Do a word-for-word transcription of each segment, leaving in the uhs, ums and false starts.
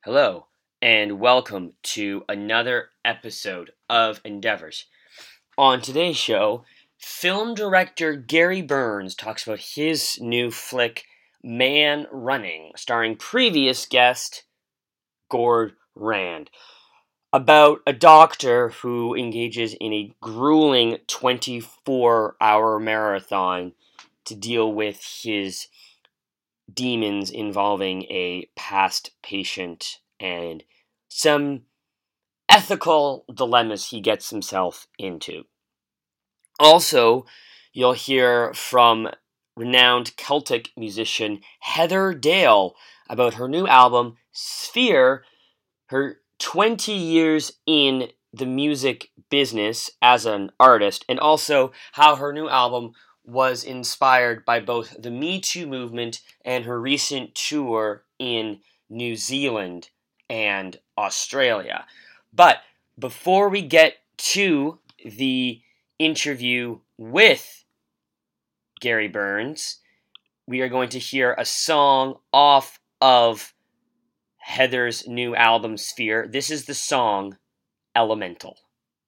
Hello, and welcome to another episode of Endeavors. On today's show, film director Gary Burns talks about his new flick, Man Running, starring previous guest Gord Rand, about a doctor who engages in a grueling twenty-four hour marathon to deal with his demons involving a past patient and some ethical dilemmas he gets himself into. Also, you'll hear from renowned Celtic musician Heather Dale about her new album, Sphere, her twenty years in the music business as an artist, and also how her new album was inspired by both the Me Too movement and her recent tour in New Zealand and Australia. But before we get to the interview with Gary Burns, we are going to hear a song off of Heather's new album, Sphere. This is the song, Elemental.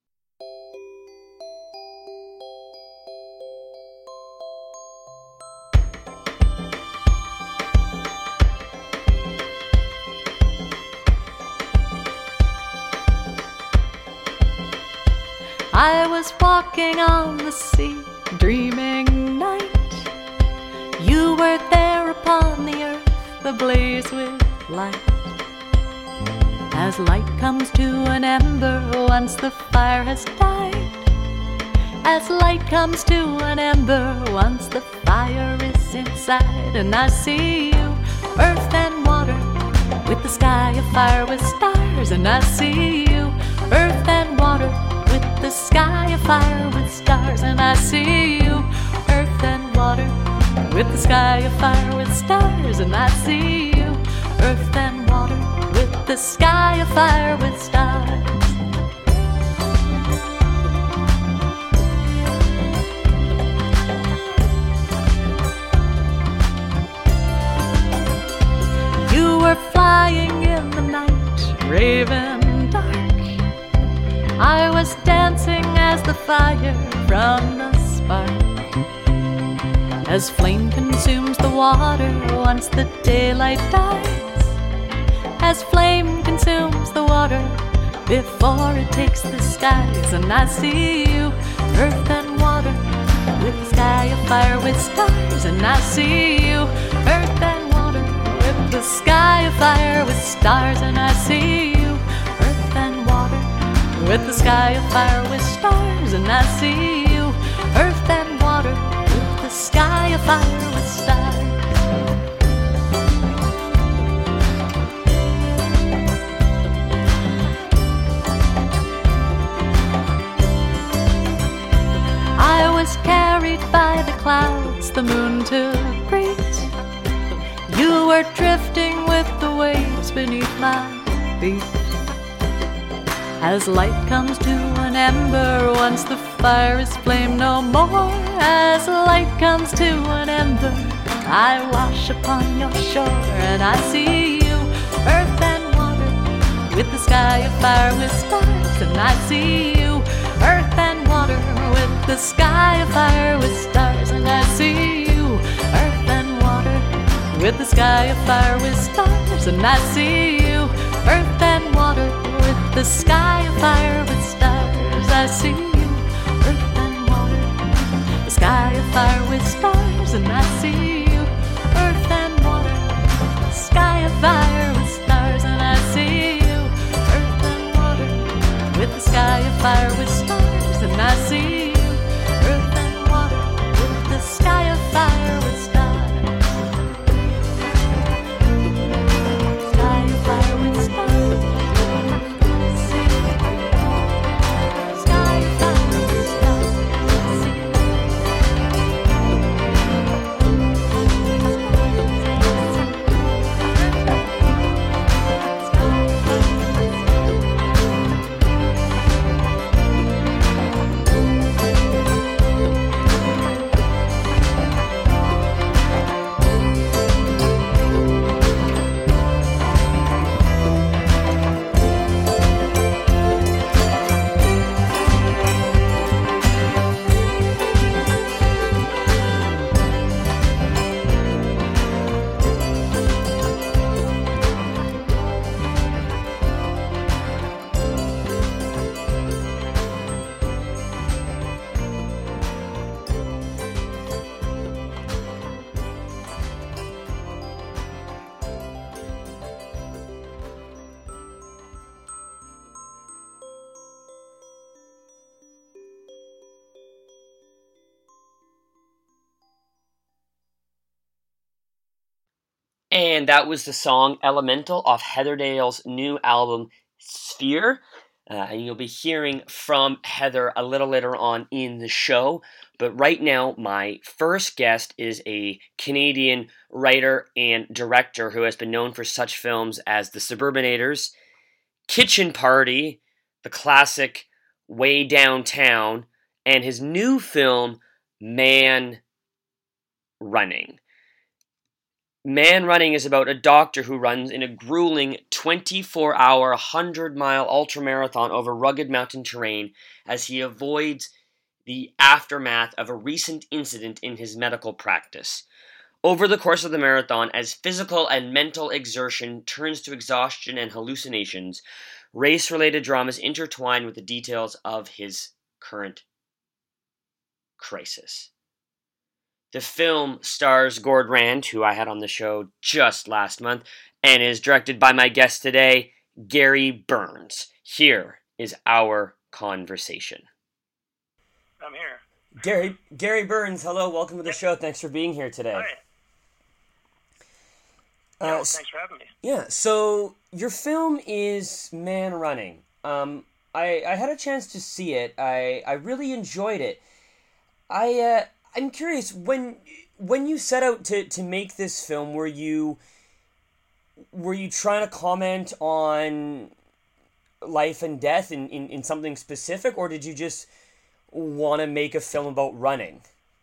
I was walking on the sea, dreaming night. You were there upon the earth, ablaze with light. As light comes to an ember once the fire has died. As light comes to an ember once the fire is inside. And I see you, earth and water, with the sky afire with stars. And I see you, earth and water, with the sky afire with stars. And I see you, earth and water, with the sky afire with stars. And I see you, earth and water, with the sky afire with stars. You were flying in the night, raven dark. I was dancing as the fire from the spark. As flame consumes the water once the daylight dies. As flame consumes the water before it takes the skies. And I see you, earth and water, with the sky afire with stars. And I see you, earth and water, with the sky afire with stars. And I see you, earth and water, with the sky afire with stars. And I see you, earth and water, with the sky afire with stars. I was carried by the clouds the moon took great. You were drifting with the waves beneath my feet. As light comes to an ember once the fire is flame no more. As light comes to an ember, I wash upon your shore. And I see you, earth and water, with the sky afire with stars. And I see you, earth and water, with the sky afire with stars. And I see you, earth and water, with the sky afire with stars. And I see you, earth and water, with the sky afire with stars. I see you, earth and water, the sky afire with stars. And I see you, earth and water, the sky afire with stars. And I see you, earth and water, with the sky afire with stars. And I see you, earth and water, with the sky afire with stars. Sky afire with stars. And that was the song Elemental off Heatherdale's new album, Sphere. Uh, and you'll be hearing from Heather a little later on in the show. But right now, my first guest is a Canadian writer and director who has been known for such films as The Suburbanators, Kitchen Party, the classic Way Downtown, and his new film, Man Running. Man Running is about a doctor who runs in a grueling twenty-four hour, one hundred mile ultramarathon over rugged mountain terrain as he avoids the aftermath of a recent incident in his medical practice. Over the course of the marathon, as physical and mental exertion turns to exhaustion and hallucinations, race-related dramas intertwine with the details of his current crisis. The film stars Gord Rand, who I had on the show just last month, and is directed by my guest today, Gary Burns. Here is our conversation. I'm here. Gary Gary Burns, hello, welcome to the show. Thanks for being here today. Hi. Uh, no, thanks for having me. Yeah, so your film is Man Running. Um, I, I had a chance to see it. I, I really enjoyed it. I... Uh, I'm curious, when when you set out to, to make this film, were you were you trying to comment on life and death in, in, in something specific, or did you just want to make a film about running?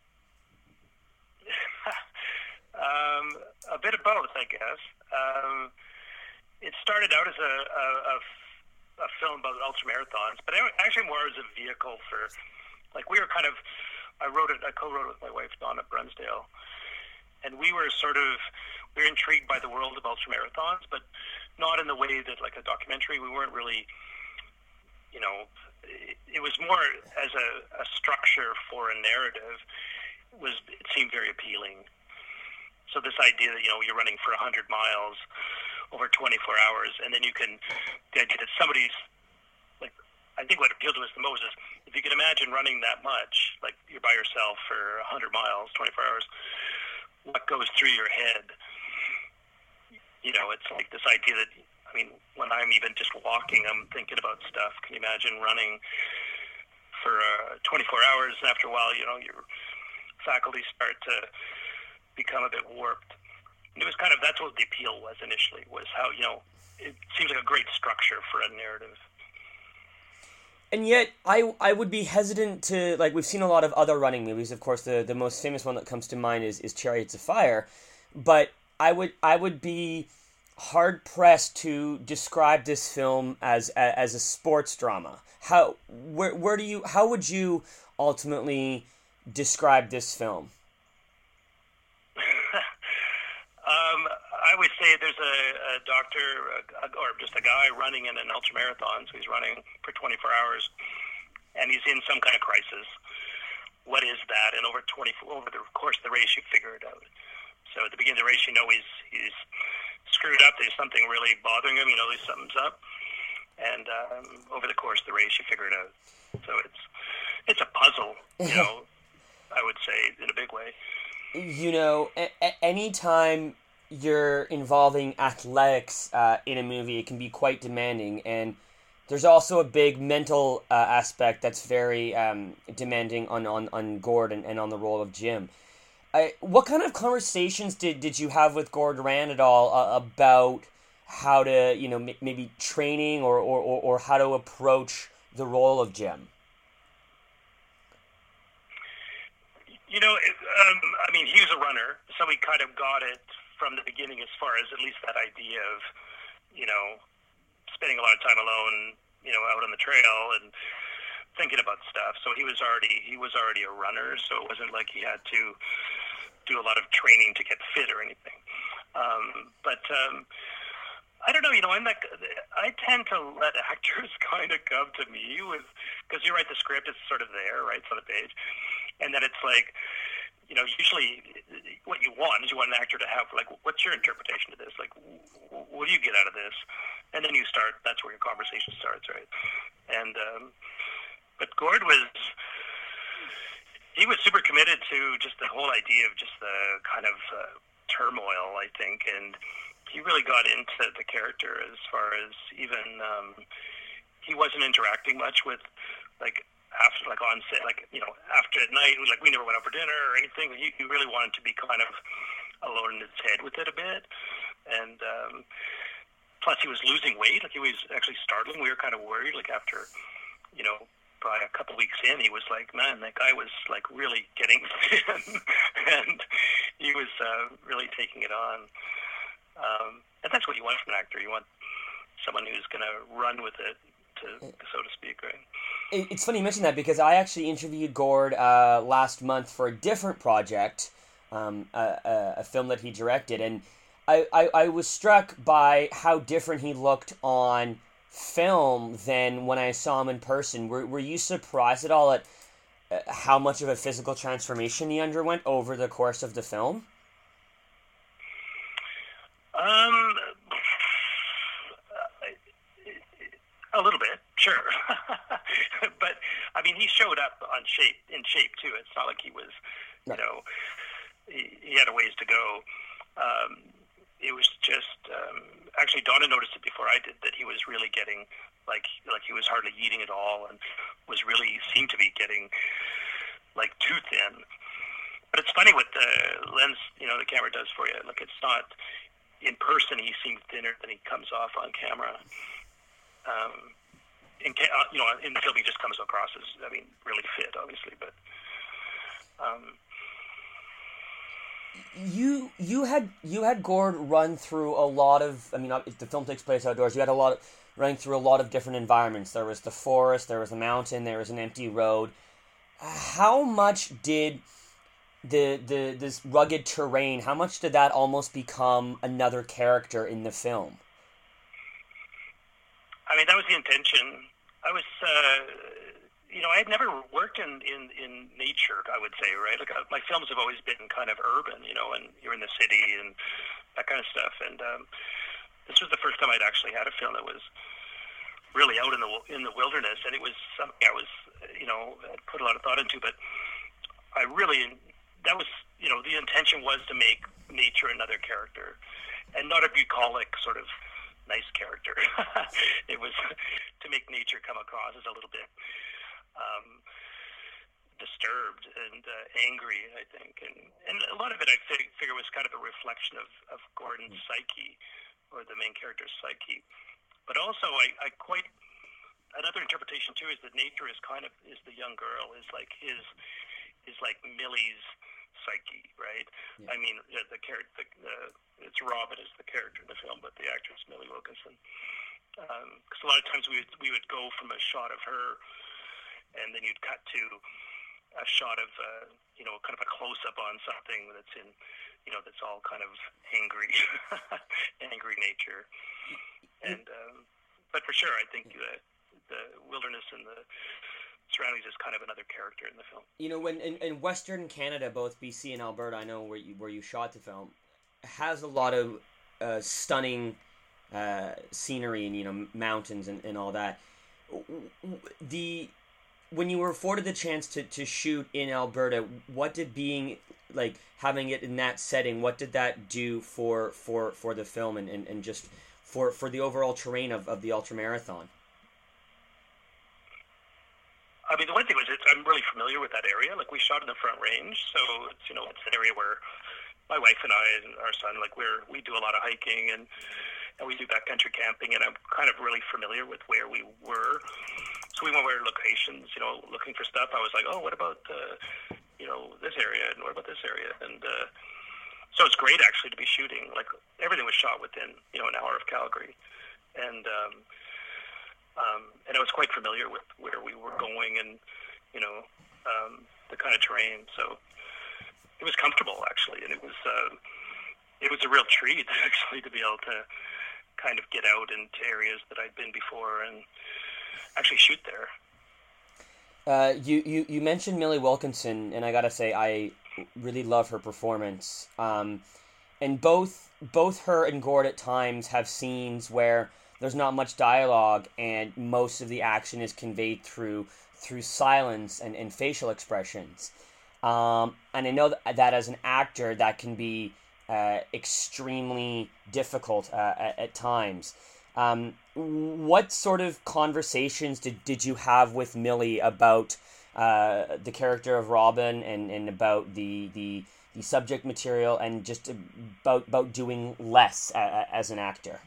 um, a bit of both, I guess. Um, it started out as a, a, a, a film about ultramarathons, but actually more as a vehicle for, like, we were kind of, I wrote it, I co-wrote it with my wife, Donna Brunsdale, and we were sort of, we were intrigued by the world of ultramarathons, but not in the way that, like a documentary, we weren't really, you know, it, it was more as a, a structure for a narrative, was, it seemed very appealing. So this idea that, you know, you're running for one hundred miles over twenty-four hours, and then you can, the idea that somebody's, like, I think what appealed to us the most is, if you can imagine running that much, like you're by yourself for one hundred miles, twenty-four hours, what goes through your head? You know, it's like this idea that, I mean, when I'm even just walking, I'm thinking about stuff. Can you imagine running for uh, twenty-four hours, and after a while, you know, your faculties start to become a bit warped. And it was kind of, that's what the appeal was initially, was how, you know, it seems like a great structure for a narrative. And yet, I, I would be hesitant to, like, we've seen a lot of other running movies. Of course, the, the most famous one that comes to mind is, is Chariots of Fire. But I would I would be hard-pressed to describe this film as as a sports drama. How where where do you how would you ultimately describe this film? um, I would say there's a, a doctor a, or just a guy running in an ultramarathon, so he's running for twenty-four hours, and he's in some kind of crisis. What is that? And over twenty over the course of the race, you figure it out. So at the beginning of the race, you know he's he's screwed up. There's something really bothering him. You know, there's something's up. And um, over the course of the race, you figure it out. So it's it's a puzzle. You know, I would say in a big way. You know, a- a- anytime you're involving athletics uh, in a movie, it can be quite demanding, and there's also a big mental uh, aspect that's very um, demanding on, on, on Gord and, and on the role of Jim. Uh, what kind of conversations did, did you have with Gord Rand at all uh, about how to, you know, m- maybe training or, or, or, or how to approach the role of Jim? You know, it, um, I mean, he was a runner, so we kind of got it from the beginning as far as at least that idea of, you know, spending a lot of time alone, you know, out on the trail and thinking about stuff. So he was already he was already a runner, so it wasn't like he had to do a lot of training to get fit or anything. Um, but um, I don't know, you know, I'm like, I tend to let actors kind of come to me with, because you write the script, it's sort of there, right, it's on the page, and then it's like, you know, usually what you want is you want an actor to have, like, what's your interpretation of this? Like, what do you get out of this? And then you start, that's where your conversation starts, right? And, um, but Gord was, he was super committed to just the whole idea of just the kind of uh, turmoil, I think, and he really got into the character as far as even um, he wasn't interacting much with, like, after, like, on set, like, you know, after at night, like, we never went out for dinner or anything. He, he really wanted to be kind of alone in his head with it a bit, and um, plus he was losing weight. Like, he was actually startling. We were kind of worried, like, after, you know, by a couple weeks in, he was like, man, that guy was, like, really getting thin, and he was uh, really taking it on. Um, and that's what you want from an actor. You want someone who's going to run with it, to, so to speak, right? It's funny you mentioned that, because I actually interviewed Gord uh, last month for a different project, um, a, a, a film that he directed, and I, I, I was struck by how different he looked on film than when I saw him in person. Were were you surprised at all at uh, how much of a physical transformation he underwent over the course of the film? Um, a little bit, sure. But I mean, he showed up on shape in shape too. It's not like he was, you know, he, he had a ways to go. Um, it was just um, actually Donna noticed it before I did, that he was really getting like like he was hardly eating at all, and was really seemed to be getting like too thin. But it's funny what the lens, you know, the camera does for you. Like, it's not in person. He seems thinner than he comes off on camera. Um, in you know, in the film he just comes across as, I mean, really fit, obviously, but. Um, You you had you had Gord run through a lot of, I mean, the film takes place outdoors. You had a lot of running through a lot of different environments. There was the forest, there was a mountain, there was an empty road. How much did the the this rugged terrain? How much did that almost become another character in the film? I mean, that was the intention. I was. Uh, You know, I had never worked in, in, in nature, I would say, right? Like, uh, my films have always been kind of urban, you know, and you're in the city and that kind of stuff. And um, this was the first time I'd actually had a film that was really out in the in the wilderness, and it was something I was, you know, put a lot of thought into. But I really, that was, you know, the intention was to make nature another character, and not a bucolic sort of nice character. It was to make nature come across as a little bit Um, disturbed and uh, angry, I think, and and a lot of it I fig- figure was kind of a reflection of, of Gordon's psyche, or the main character's psyche. But also, I, I quite another interpretation too is that nature is kind of is the young girl, is like his is like Millie's psyche, right? Yeah. I mean, the, the character, the, the, it's Robin is the character in the film, but the actress Millie Wilkinson. Because um, a lot of times we would we would go from a shot of her, and then you'd cut to a shot of, uh, you know, kind of a close-up on something that's in, you know, that's all kind of angry, angry nature. And, um, but for sure, I think the, the wilderness and the surroundings is kind of another character in the film. You know, when in, in Western Canada, both B C and Alberta, I know where you where you shot the film, has a lot of uh, stunning uh, scenery and, you know, mountains and, and all that. The When you were afforded the chance to, to shoot in Alberta, what did being, like, having it in that setting, what did that do for for, for the film and, and, and just for, for the overall terrain of, of the ultramarathon? I mean, the one thing was, it's, I'm really familiar with that area. Like, we shot in the Front Range, so it's, you know, it's an area where my wife and I and our son, like, we're we do a lot of hiking, and, and we do backcountry camping, and I'm kind of really familiar with where we were. So we went where locations, you know, looking for stuff. I was like, oh, what about, uh, you know, this area, and what about this area? And uh, so it's great, actually, to be shooting. Like, everything was shot within, you know, an hour of Calgary. And um, um, and I was quite familiar with where we were going and, you know, um, the kind of terrain. So it was comfortable, actually, and it was uh, it was a real treat, actually, to be able to kind of get out into areas that I'd been before and actually shoot there. Uh, you, you, you mentioned Millie Wilkinson, and I gotta say, I really love her performance. Um, and both both her and Gord at times have scenes where there's not much dialogue, and most of the action is conveyed through through silence and, and facial expressions. Um, and I know that, that as an actor, that can be uh, extremely difficult uh, at, at times. Um, what sort of conversations did, did you have with Millie about uh, the character of Robin and, and about the, the the subject material and just about about doing less uh, as an actor?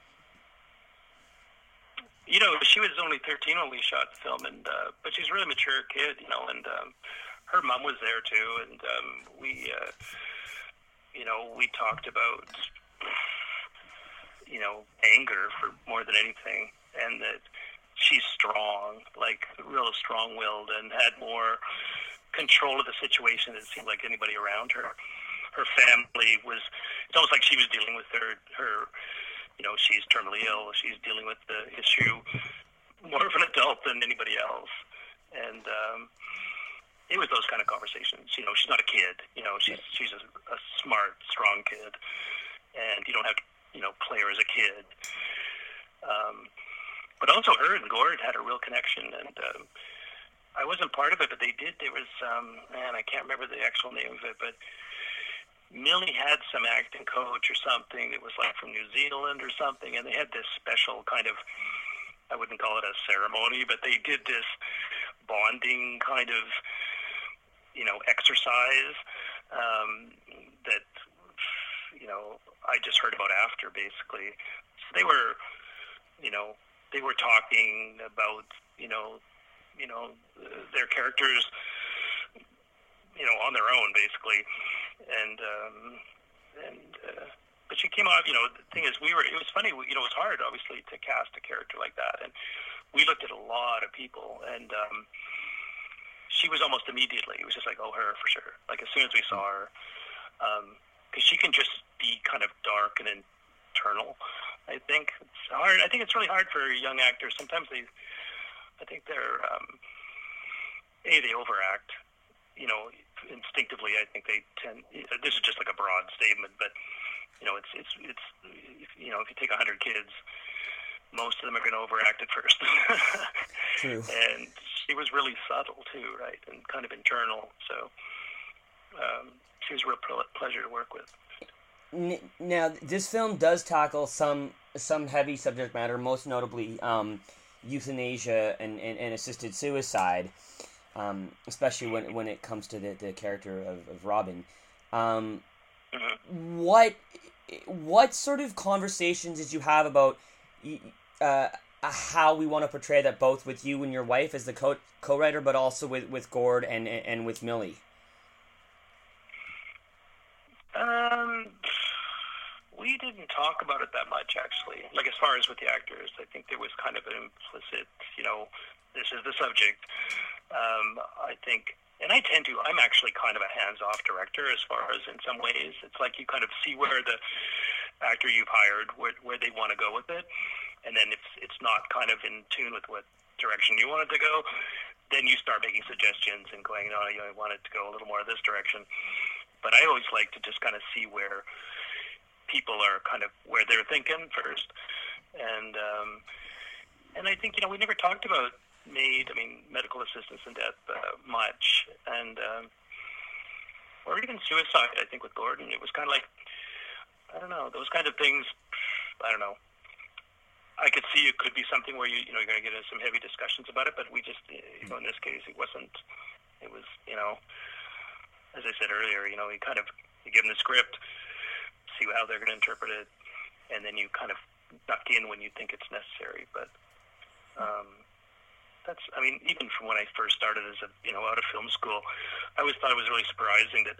You know, she was only thirteen when we shot the film, and uh, but she's a really mature kid, you know, and um, her mom was there too, and um, we, uh, you know, we talked about, you know, anger for more than anything, and that she's strong, like real strong-willed, and had more control of the situation than it seemed like anybody around her. Her family was, it's almost like she was dealing with her, her, you know, she's terminally ill, she's dealing with the issue more of an adult than anybody else. And um, it was those kind of conversations. You know, she's not a kid, you know, she's, she's a, a smart, strong kid, and you don't have to, you know, play her as a kid. Um, but also her and Gord had a real connection, and um, I wasn't part of it, but they did. There was, um, man, I can't remember the actual name of it, but Millie had some acting coach or something that was like from New Zealand or something, and they had this special kind of, I wouldn't call it a ceremony, but they did this bonding kind of, you know, exercise um, that, you know, I just heard about after, basically. So they were, you know, they were talking about, you know, you know, their characters, you know, on their own, basically. And, um, and, uh, but she came out, you know, the thing is, we were, it was funny, you know, it was hard, obviously, to cast a character like that. And we looked at a lot of people, and, um, she was almost immediately, it was just like, oh, her, for sure. Like, as soon as we saw her, um, because she can just be kind of dark and internal, I think. It's hard, I think it's really hard for young actors. Sometimes they, I think they're, um, A, they overact, you know, instinctively. I think they tend, this is just like a broad statement, but, you know, it's, it's, it's, you know, if you take a hundred kids, most of them are going to overact at first. True. And she was really subtle too, right? And kind of internal. So, um, she was a real pleasure to work with. Now, this film does tackle some, some heavy subject matter, most notably, um, euthanasia and, and, and assisted suicide, um, especially when when it comes to the, the character of, of Robin. Um, mm-hmm. What what sort of conversations did you have about uh, how we want to portray that, both with you and your wife as the co co-writer, but also with, with Gord and and with Millie? Um. We didn't talk about it that much, actually. Like, as far as with the actors, I think there was kind of an implicit, you know, this is the subject. Um, I think, and I tend to, I'm actually kind of a hands-off director as far as in some ways. It's like you kind of see where the actor you've hired, where, where they want to go with it. And then if it's not kind of in tune with what direction you want it to go, then you start making suggestions and going, no, you know, I want it to go a little more this direction. But I always like to just kind of see where people are kind of where they're thinking first. And um, and I think, you know, we never talked about MAID, I mean, medical assistance in death, uh, much. And, um, or even suicide, I think, with Gordon. It was kind of like, I don't know, those kind of things, I don't know. I could see it could be something where, you you know, you're going to get into some heavy discussions about it, but we just, you know, in this case, it wasn't, it was, you know, as I said earlier, you know, you kind of, you give them the script, see how they're going to interpret it, and then you kind of duck in when you think it's necessary. But um, that's, I mean, even from when I first started as a, you know, out of film school, I always thought it was really surprising that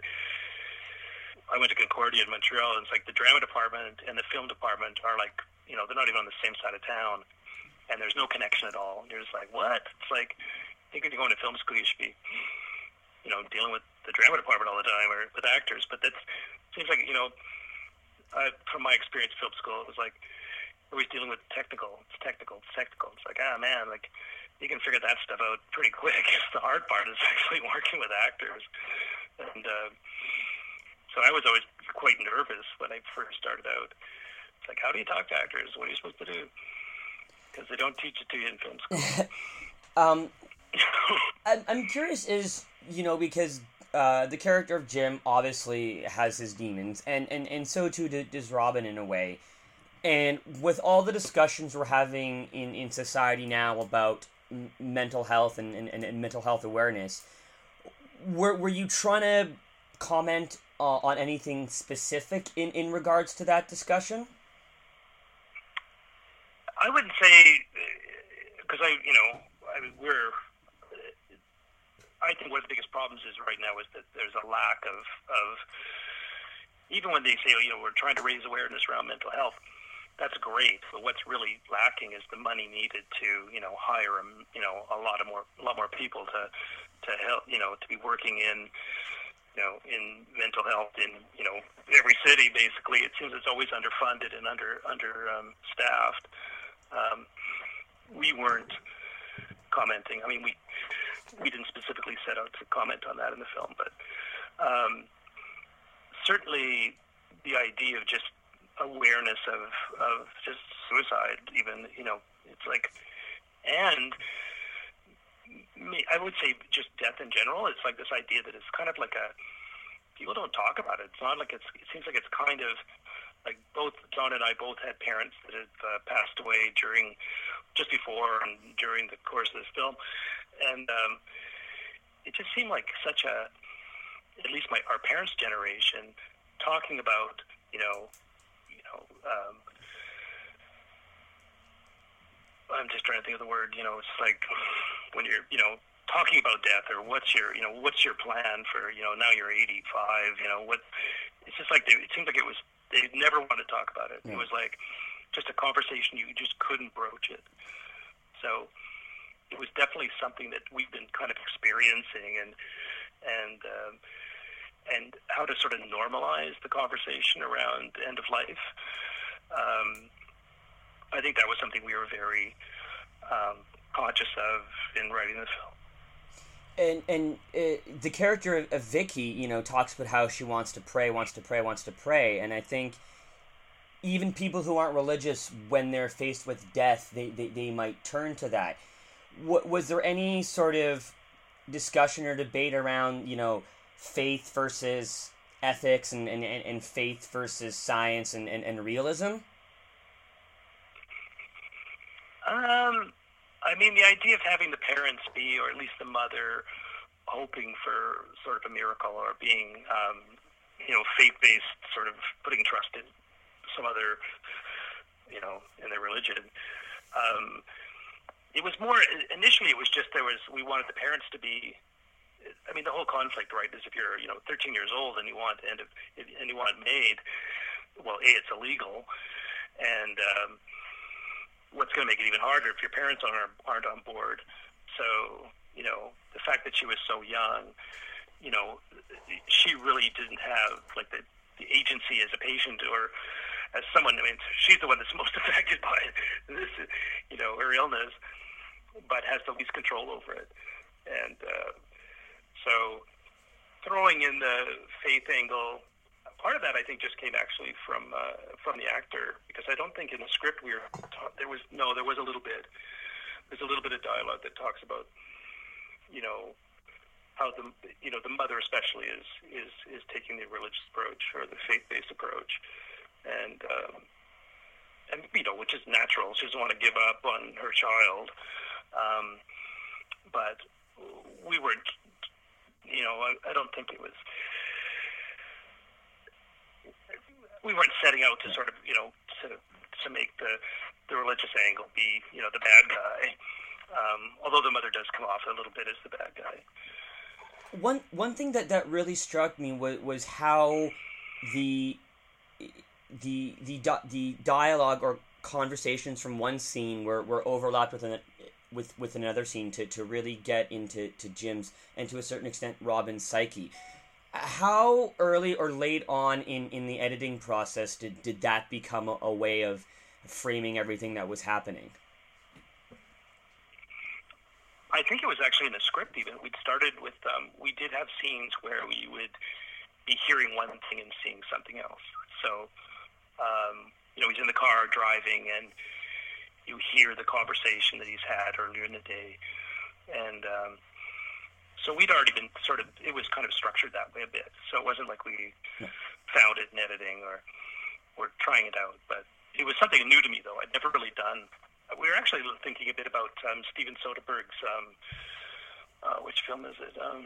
I went to Concordia in Montreal, and it's like the drama department and the film department are like, you know, they're not even on the same side of town, and there's no connection at all. And you're just like, what? It's like, I think when you're going to film school, you should be, you know, dealing with the drama department all the time, or with actors. But that seems like, you know, Uh, from my experience in film school, it was like always dealing with technical. It's technical. It's technical. It's like, ah, man, like you can figure that stuff out pretty quick. The hard part is actually working with actors. And uh, so I was always quite nervous when I first started out. It's like, how do you talk to actors? What are you supposed to do? Because they don't teach it to you in film school. um, I'm I'm curious, is, you know, because uh, the character of Jim obviously has his demons, and, and, and so too does Robin in a way. And with all the discussions we're having in, in society now about m- mental health and, and, and mental health awareness, were, were you trying to comment uh, on anything specific in, in regards to that discussion? I wouldn't say, because I, you know, I mean, we're, I think one of the biggest problems is right now is that there's a lack of, of, even when they say, you know, we're trying to raise awareness around mental health, that's great. But what's really lacking is the money needed to, you know, hire, you know, a lot of more, a lot more people to, to help, you know, to be working in, you know, in mental health in, you know, every city. Basically, it seems it's always underfunded and under under um, staffed. Um, we weren't commenting. I mean, we we didn't specifically set out to comment on that in the film, but um, certainly the idea of just awareness of, of just suicide, even, you know, it's like, and I would say just death in general, it's like this idea that it's kind of like a, people don't talk about it. It's not like it's, it seems like it's kind of, like both John and I both had parents that had uh, passed away during, just before and during the course of this film. And um, it just seemed like such a, at least my our parents' generation, talking about, you know, you know, um, I'm just trying to think of the word, you know, it's like when you're, you know, talking about death or what's your, you know, what's your plan for, you know, now you're eighty-five, you know, what, it's just like, they, it seemed like it was, they never wanted to talk about it. Yeah. It was like just a conversation, you just couldn't broach it. So it was definitely something that we've been kind of experiencing, and, and, um, and how to sort of normalize the conversation around end of life. Um, I think that was something we were very um, conscious of in writing this film. And and uh, the character of, of Vicky, you know, talks about how she wants to pray, wants to pray, wants to pray, and I think even people who aren't religious, when they're faced with death, they, they, they might turn to that. W- was there any sort of discussion or debate around, you know, faith versus ethics and, and, and faith versus science and, and, and realism? Um, I mean, the idea of having the parents be, or at least the mother, hoping for sort of a miracle, or being, um, you know, faith-based, sort of putting trust in some other, you know, in their religion. Um, it was more, initially it was just there was, we wanted the parents to be, I mean, the whole conflict, right, is if you're, you know, thirteen years old and you want to end up, and you want it made, well, A, it's illegal, and um, what's going to make it even harder if your parents aren't, aren't on board. So, you know, the fact that she was so young, you know, she really didn't have, like, the, the agency as a patient or as someone, I mean, she's the one that's most affected by this, you know, her illness, but has the least control over it. And, uh, So throwing in the faith angle, part of that I think just came actually from uh, from the actor, because I don't think in the script we were taught, there was no there was a little bit there's a little bit of dialogue that talks about, you know, how the you know the mother especially is is is taking the religious approach or the faith-based approach, and um, and you know, which is natural. She doesn't want to give up on her child, um, but we weren't. You know, I, I don't think it was. We weren't setting out to sort of, you know, to to make the the religious angle be, you know, the bad guy. Um, although the mother does come off a little bit as the bad guy. One one thing that, that really struck me was was how the the the the dialogue or conversations from one scene were, were overlapped with an, with with another scene to, to really get into to Jim's and to a certain extent Robin's psyche. How early or late on in, in the editing process did, did that become a, a way of framing everything that was happening? I think it was actually in the script even. We'd started with, um, we did have scenes where we would be hearing one thing and seeing something else. So, um, you know, he's in the car driving and you hear the conversation that he's had earlier in the day. And um, So we'd already been sort of, it was kind of structured that way a bit. So it wasn't like we yeah. found it in editing or, or trying it out. But it was something new to me, though. I'd never really done. We were actually thinking a bit about um, Steven Soderbergh's, um, uh, which film is it? Um,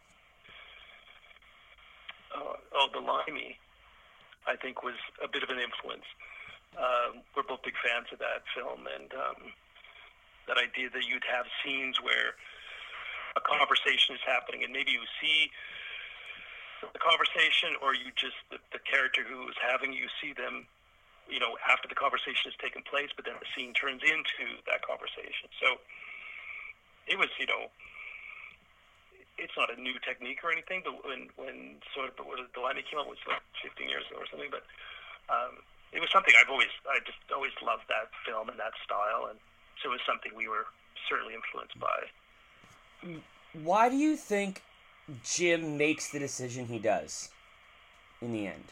oh, oh, The Limey, I think, was a bit of an influence. Um, we're both big fans of that film, and um, that idea that you'd have scenes where a conversation is happening, and maybe you see the conversation, or you just, the, the character who is having, you see them, you know, after the conversation has taken place, but then the scene turns into that conversation. So it was, you know, it's not a new technique or anything, but when, when sort of, when The Limey came out, was like fifteen years ago or something, but um, it was something I've always, I just always loved that film and that style, and so it was something we were certainly influenced by. Why do you think Jim makes the decision he does in the end?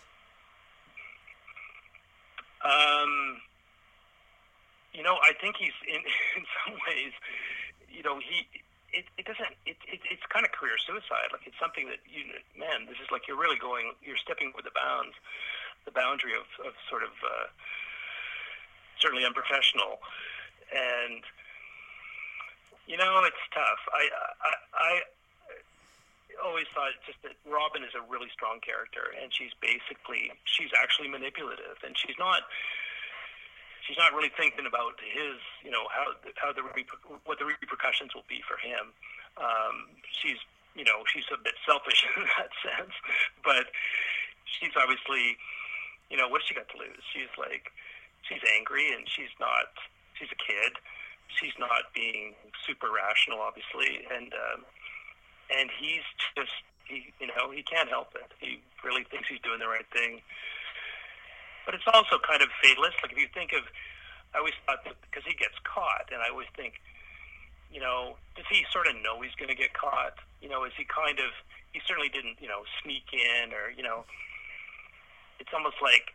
Um, you know, I think he's in, in some ways, you know, he, it, it doesn't, it, it, it's kind of career suicide. Like, it's something that, you, man, this is like, you're really going, you're stepping over the bounds, the boundary of, of sort of, uh, certainly unprofessional. And, you know, it's tough. I, I, I always thought just that Robin is a really strong character, and she's basically, she's actually manipulative, and she's not, she's not really thinking about his, you know, how, how the, what the repercussions will be for him. Um, she's, you know, she's a bit selfish in that sense, but she's obviously, you know, what's she got to lose? She's like, she's angry, and she's not, she's a kid. She's not being super rational, obviously, and um, and he's just, he, you know, he can't help it. He really thinks he's doing the right thing. But it's also kind of fatalist. Like, if you think of, I always thought that, because he gets caught, and I always think, you know, does he sort of know he's going to get caught? You know, is he kind of, he certainly didn't, you know, sneak in, or, you know, it's almost like,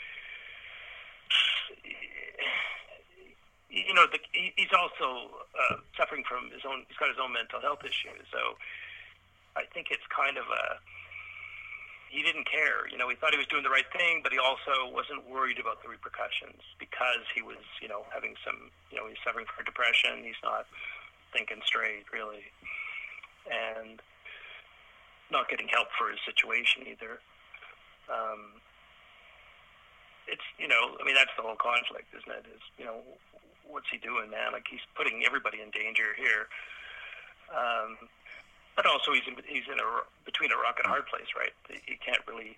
you know, the, he, he's also uh, suffering from his own, he's got his own mental health issues. So I think it's kind of a, he didn't care. You know, he thought he was doing the right thing, but he also wasn't worried about the repercussions because he was, you know, having some, you know, he's suffering from depression. He's not thinking straight, really. And not getting help for his situation either. Um, it's, you know, I mean, that's the whole conflict, isn't it? Is, you know, what's he doing, man? Like, he's putting everybody in danger here. Um, but also, he's in, he's in a between a rock and a hard place, right? He can't really,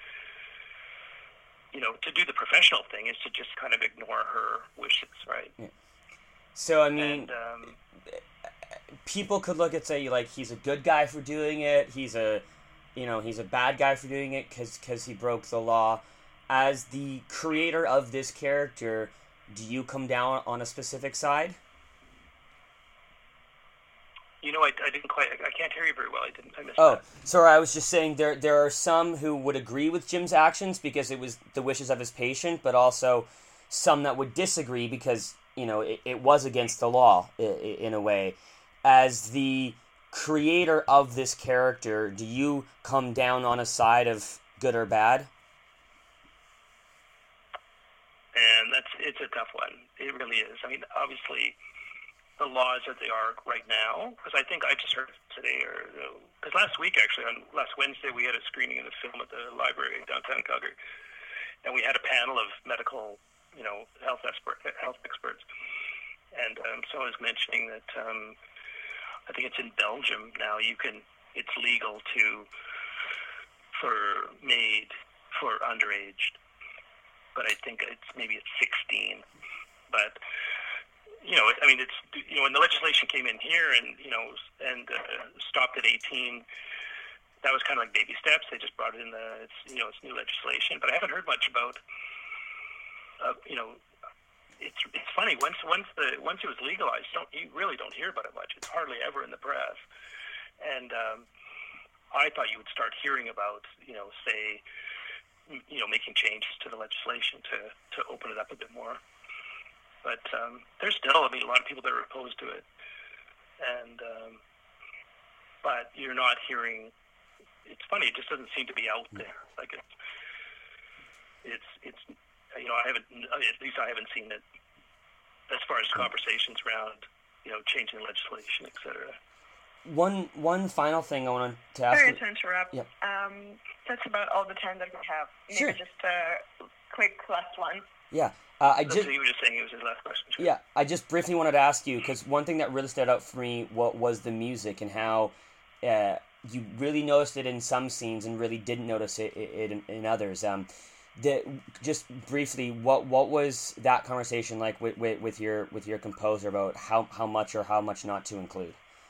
you know, to do the professional thing is to just kind of ignore her wishes, right? Yeah. So I mean, and, um, people could look at say like he's a good guy for doing it. He's a, you know, he's a bad guy for doing it because because he broke the law. As the creator of this character, do you come down on a specific side? You know, I, I didn't quite, I can't hear you very well. I didn't, I missed oh, that. Oh, sorry, I was just saying there there are some who would agree with Jim's actions because it was the wishes of his patient, but also some that would disagree because, you know, it, it was against the law in a way. As the creator of this character, do you come down on a side of good or bad? And that's, it's a tough one. It really is. I mean, obviously, the laws as they are right now, because I think I just heard today, or because last week, actually, on last Wednesday, we had a screening of the film at the library downtown Calgary, and we had a panel of medical, you know, health expert, health experts, and um, someone was mentioning that um, I think it's in Belgium now. You can, it's legal to for made for underage. But I think it's maybe it's sixteen. But, you know, I mean, it's, you know, when the legislation came in here and, you know, and uh, stopped at eighteen, that was kind of like baby steps. They just brought it in the, it's, you know, it's new legislation. But I haven't heard much about, uh, you know, it's it's funny. Once once the once it was legalized, you, don't, you really don't hear about it much. It's hardly ever in the press. And um, I thought you would start hearing about, you know, say, you know, making changes to the legislation to, to open it up a bit more. But um, there's still, I mean, a lot of people that are opposed to it. And um, but you're not hearing. It's funny. It just doesn't seem to be out there. Like it's, it's, it's. You know, I haven't. At least I haven't seen it as far as conversations around, you know, changing legislation, et cetera. One one final thing I wanted to ask. Sorry you. to interrupt. Yeah. Um, that's about all the time that we have. Maybe Sure. just a quick last one. Yeah. Uh, I So just. he was just saying it was his last question. Sure. Yeah, I just briefly wanted to ask you, because one thing that really stood out for me what was the music and how uh, you really noticed it in some scenes and really didn't notice it, it in, in others. Um, the, just briefly, what what was that conversation like with, with, with your with your composer about how, how much or how much not to include?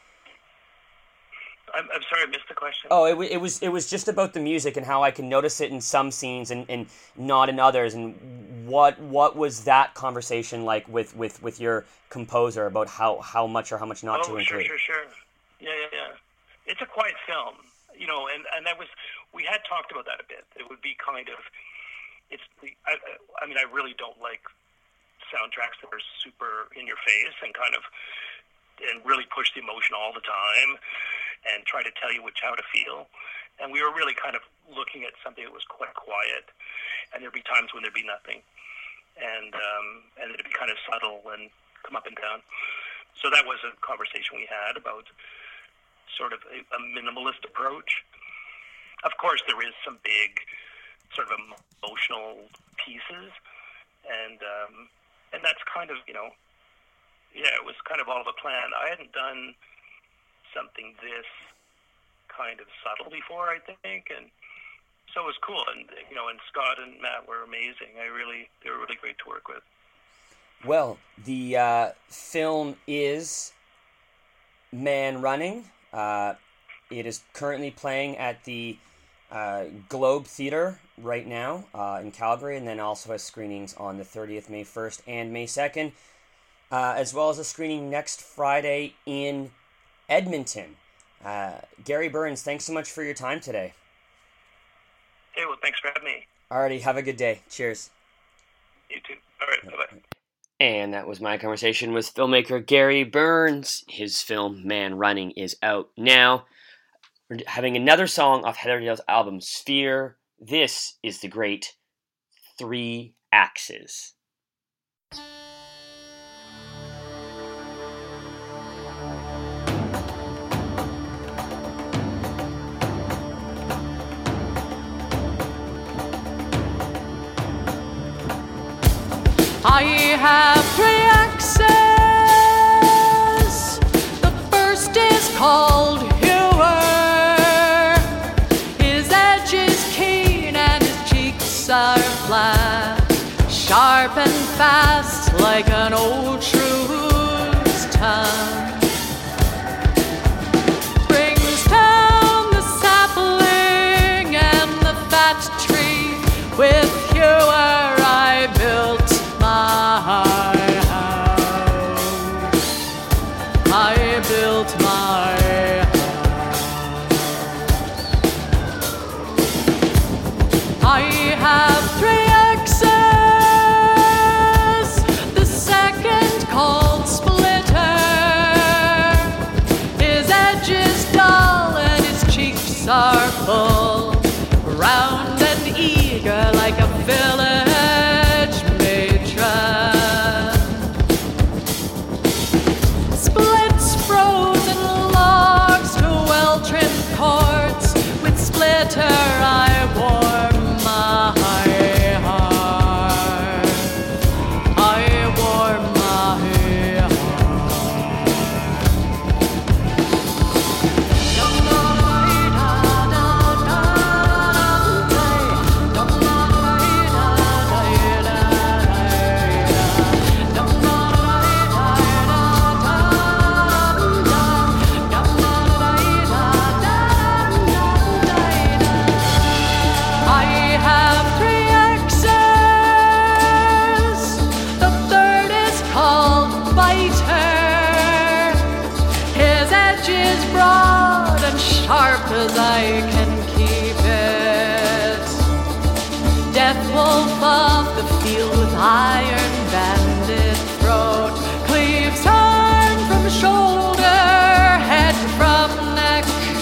I'm, I'm sorry, I missed the question. Oh, it, wa- it was it was just about the music and how I can notice it in some scenes and, and not in others. And what what was that conversation like with, with, with your composer about how, how much or how much not oh, to sure, include? sure, sure. Yeah, yeah, yeah. It's a quiet film, you know, and, and that was, we had talked about that a bit. It would be kind of, it's, I, I mean, I really don't like soundtracks that are super in your face and kind of, and really push the emotion all the time and try to tell you which how to feel. And we were really kind of looking at something that was quite quiet, and there'd be times when there'd be nothing, and um, and it'd be kind of subtle and come up and down. So that was a conversation we had about sort of a, a minimalist approach. Of course, there is some big sort of emotional pieces, and um, and that's kind of, you know, yeah, it was kind of all the plan. I hadn't done something this kind of subtle before, I think, and so it was cool. And you know, and Scott and Matt were amazing. I really, they were really great to work with. Well, the uh, film is Man Running. Uh, it is currently playing at the uh, Globe Theatre right now uh, in Calgary, and then also has screenings on the thirtieth, May first, and May second, uh, as well as a screening next Friday in Edmonton. Uh, Gary Burns, thanks so much for your time today. Hey, well, thanks for having me. Alrighty, have a good day. Cheers. You too. All right, bye-bye. And that was my conversation with filmmaker Gary Burns. His film Man Running is out now. We're having another song off Heather Dale's album Sphere. This is the great Three Axes. I have three axes. The first is called Hewer. His edge is keen and his cheeks are flat, sharp and fast like an old shrews tongue. Brings down the sapling and the fat tree. With Hewer I built my house. I built my house. I have three axes. The second called Splitter. His edge is dull and his cheeks are full, round and eager like a village matron. Splits frozen logs to well-trimmed cords. With Splitter I warm my heart. I warm my heart. I have three axes. The third is called Biter. His edge is broad and sharp as I can keep it. Death wolf of the field with iron banded throat, cleaves arm from shoulder, head from neck.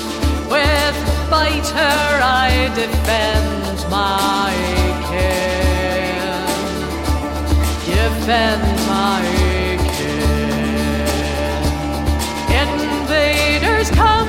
defend my kin. Invaders come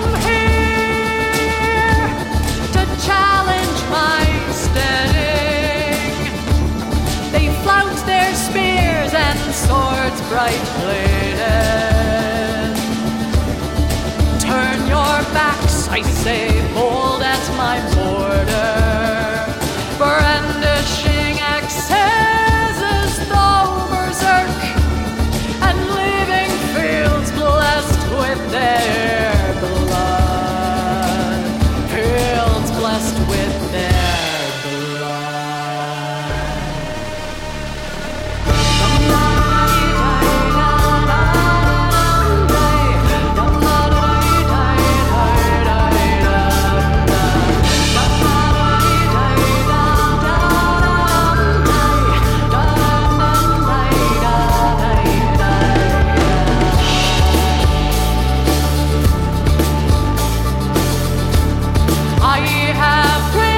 here to challenge my standing. They flout their spears and swords bright bladed. Turn your backs, I say, bold at my border. Brandishing axes though berserk, and leaving fields blessed with their blood. Fields blessed with their blood. I have three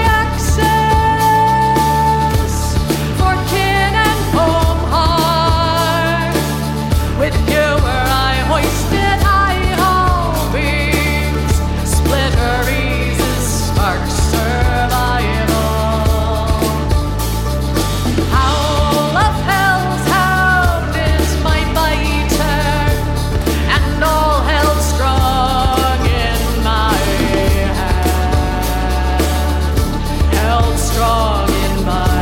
axes for kin and home heart. With you where I hoisted high all beams, splitter eases spark survival. Howl of hell's hound is my biter, and all hell strong in my hand. Held strong in my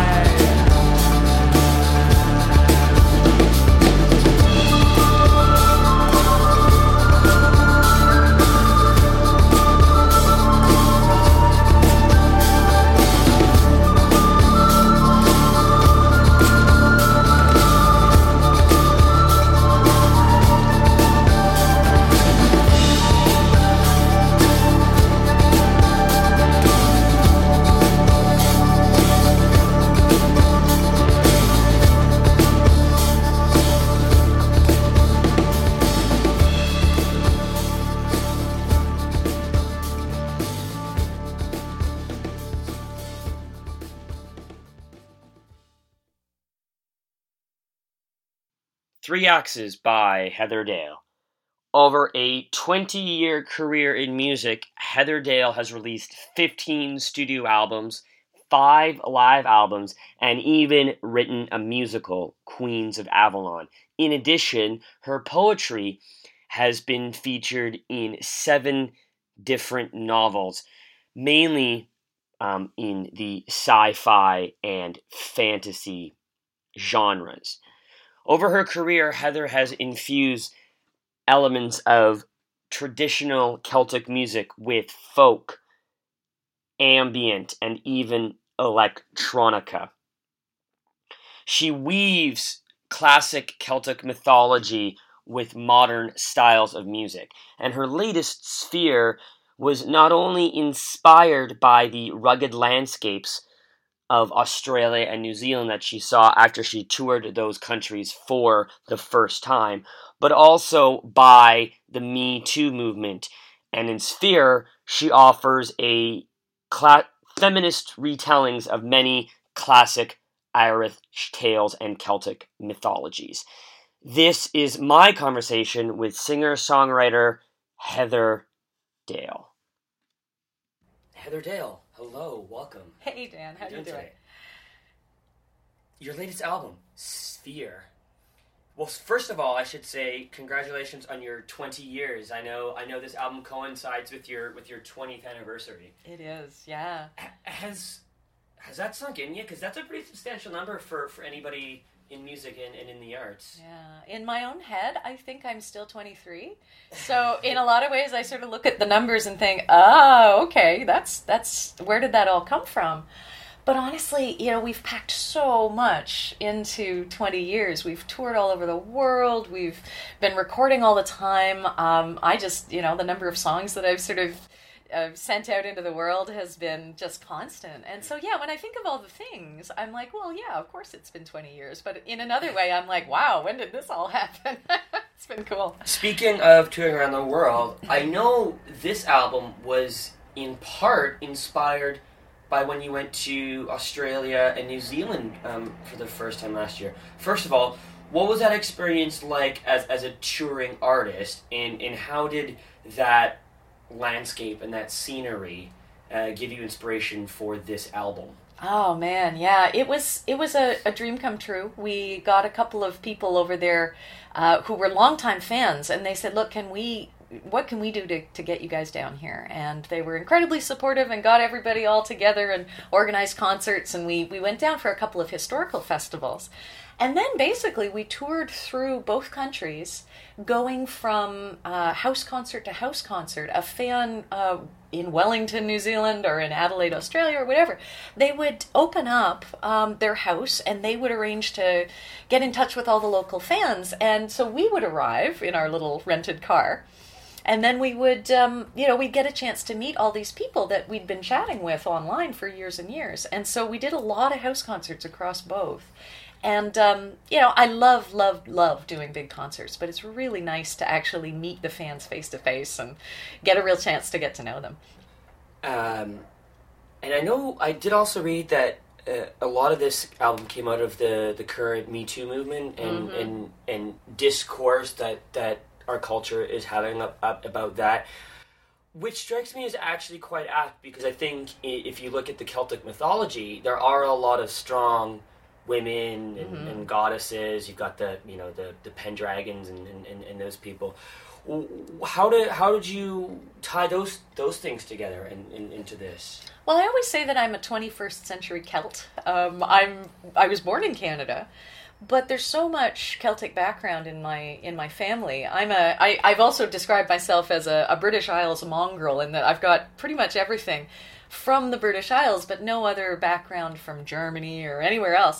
Three Axes by Heather Dale. Over a twenty-year career in music, Heather Dale has released fifteen studio albums, five live albums, and even written a musical, Queens of Avalon. In addition, her poetry has been featured in seven different novels, mainly um, in the sci-fi and fantasy genres. Over her career, Heather has infused elements of traditional Celtic music with folk, ambient, and even electronica. She weaves classic Celtic mythology with modern styles of music, and her latest Sphere was not only inspired by the rugged landscapes of Australia and New Zealand that she saw after she toured those countries for the first time, but also by the Me Too movement. And in Sphere, she offers a cla- feminist retellings of many classic Irish tales and Celtic mythologies. This is my conversation with singer-songwriter Heather Dale. Heather Dale, hello, welcome. Hey Dan, how, how you doing? Today? Your latest album, Sphere. Well, first of all, I should say congratulations on your twenty years. I know, I know this album coincides with your with your twentieth anniversary. It is, yeah. Has has that sunk in you? Because that's a pretty substantial number for, for anybody in music and, and in the arts. Yeah. In my own head, I think I'm still twenty-three. So in a lot of ways, I sort of look at the numbers and think, oh, okay, that's that's where did that all come from? But honestly, you know, we've packed so much into twenty years. We've toured all over the world. We've been recording all the time. Um, I just, you know, the number of songs that I've sort of uh, sent out into the world has been just constant. And so, yeah, when I think of all the things, I'm like, well, yeah, of course it's been twenty years. But in another way, I'm like, wow, when did this all happen? It's been cool. Speaking of touring around the world, I know this album was in part inspired by when you went to Australia and New Zealand um, for the first time last year. First of all, what was that experience like as as a touring artist, and and how did that landscape and that scenery uh, give you inspiration for this album? Oh man, yeah, it was it was a, a dream come true. We got a couple of people over there uh, who were longtime fans, and they said, "Look, can we? What can we do to, to get you guys down here?" And they were incredibly supportive and got everybody all together and organized concerts, and we we went down for a couple of historical festivals. And then basically we toured through both countries, going from uh, house concert to house concert. A fan uh, in Wellington, New Zealand, or in Adelaide, Australia, or whatever, they would open up um, their house and they would arrange to get in touch with all the local fans. And so we would arrive in our little rented car. And then we would, um, you know, we'd get a chance to meet all these people that we'd been chatting with online for years and years. And so we did a lot of house concerts across both. And, um, you know, I love, love, love doing big concerts, but it's really nice to actually meet the fans face to face and get a real chance to get to know them. Um, and I know I did also read that uh, a lot of this album came out of the, the current Me Too movement and, Mm-hmm. and, and discourse that, that our culture is having up, up about that, which strikes me as actually quite apt, because I think if you look at the Celtic mythology, there are a lot of strong women and, Mm-hmm. and goddesses. You've got the, you know, the, the Pendragons and, and, and those people. How did how did you tie those those things together and in, in, into this? Well, I always say that I'm a twenty-first century Celt. Um, I'm I was born in Canada, but there's so much Celtic background in my in my family. I'm a I, I've also described myself as a, a British Isles mongrel, in that I've got pretty much everything from the British Isles, but no other background from Germany or anywhere else.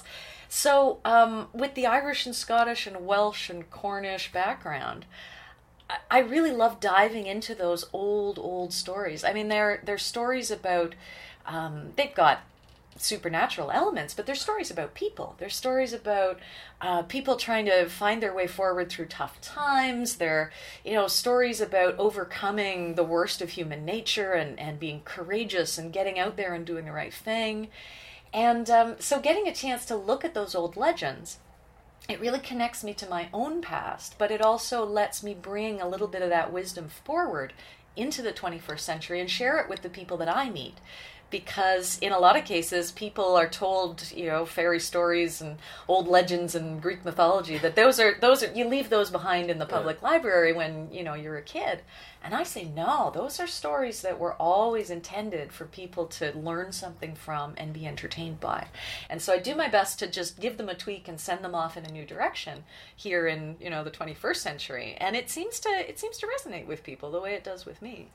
So um, with the Irish and Scottish and Welsh and Cornish background, I, I really love diving into those old, old stories. I mean, they're, they're stories about, um, they've got supernatural elements, but they're stories about people. They're stories about uh, people trying to find their way forward through tough times. They're, you know, stories about overcoming the worst of human nature and, and being courageous and getting out there and doing the right thing. And um, so getting a chance to look at those old legends, it really connects me to my own past, but it also lets me bring a little bit of that wisdom forward into the twenty-first century and share it with the people that I meet. Because in a lot of cases, people are told, you know, fairy stories and old legends and Greek mythology, that those are, those are, you leave those behind in the public yeah. library when, you know, you're a kid. And I say, no, those are stories that were always intended for people to learn something from and be entertained by. And so I do my best to just give them a tweak and send them off in a new direction here in, you know, the twenty-first century. And it seems to, it seems to resonate with people the way it does with me.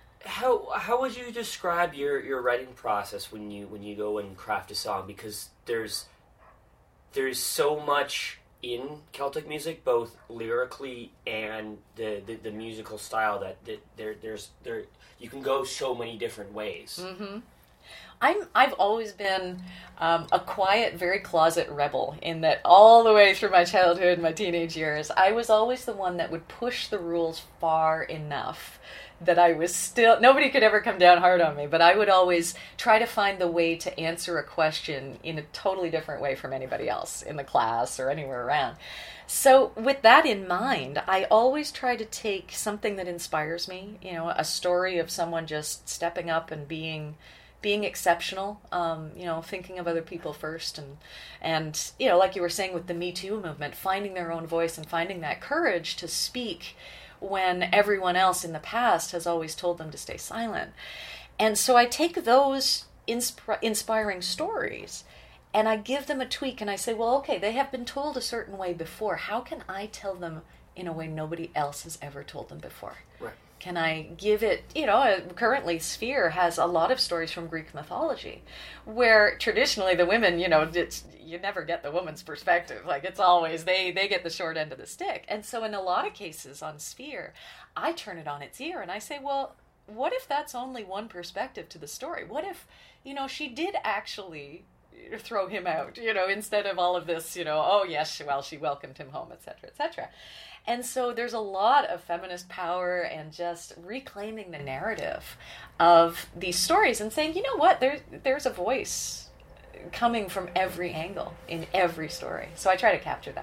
How how would you describe your, your writing process when you when you go and craft a song? Because there's there's so much in Celtic music, both lyrically and the, the, the musical style, that, that there there's there you can go so many different ways. Mm-hmm. I'm I've always been um, a quiet, very closet rebel, in that all the way through my childhood, my teenage years, I was always the one that would push the rules far enough that I was still, nobody could ever come down hard on me, but I would always try to find the way to answer a question in a totally different way from anybody else in the class or anywhere around. So with that in mind, I always try to take something that inspires me, you know, a story of someone just stepping up and being being exceptional, um, you know, thinking of other people first, and, and, you know, like you were saying with the Me Too movement, finding their own voice and finding that courage to speak when everyone else in the past has always told them to stay silent. And so I take those insp- inspiring stories and I give them a tweak, and I say, well, okay, they have been told a certain way before. How can I tell them in a way nobody else has ever told them before? Right. Can I give it, you know, currently Sphere has a lot of stories from Greek mythology, where traditionally the women, you know, it's, you never get the woman's perspective. Like, it's always, they, they get the short end of the stick. And so in a lot of cases on Sphere, I turn it on its ear and I say, well, what if that's only one perspective to the story? What if, you know, she did actually throw him out, you know, instead of all of this, you know, oh yes, well, she welcomed him home, et cetera, et cetera. And so there's a lot of feminist power and just reclaiming the narrative of these stories and saying, you know what, there, there's a voice coming from every angle in every story. So I try to capture that.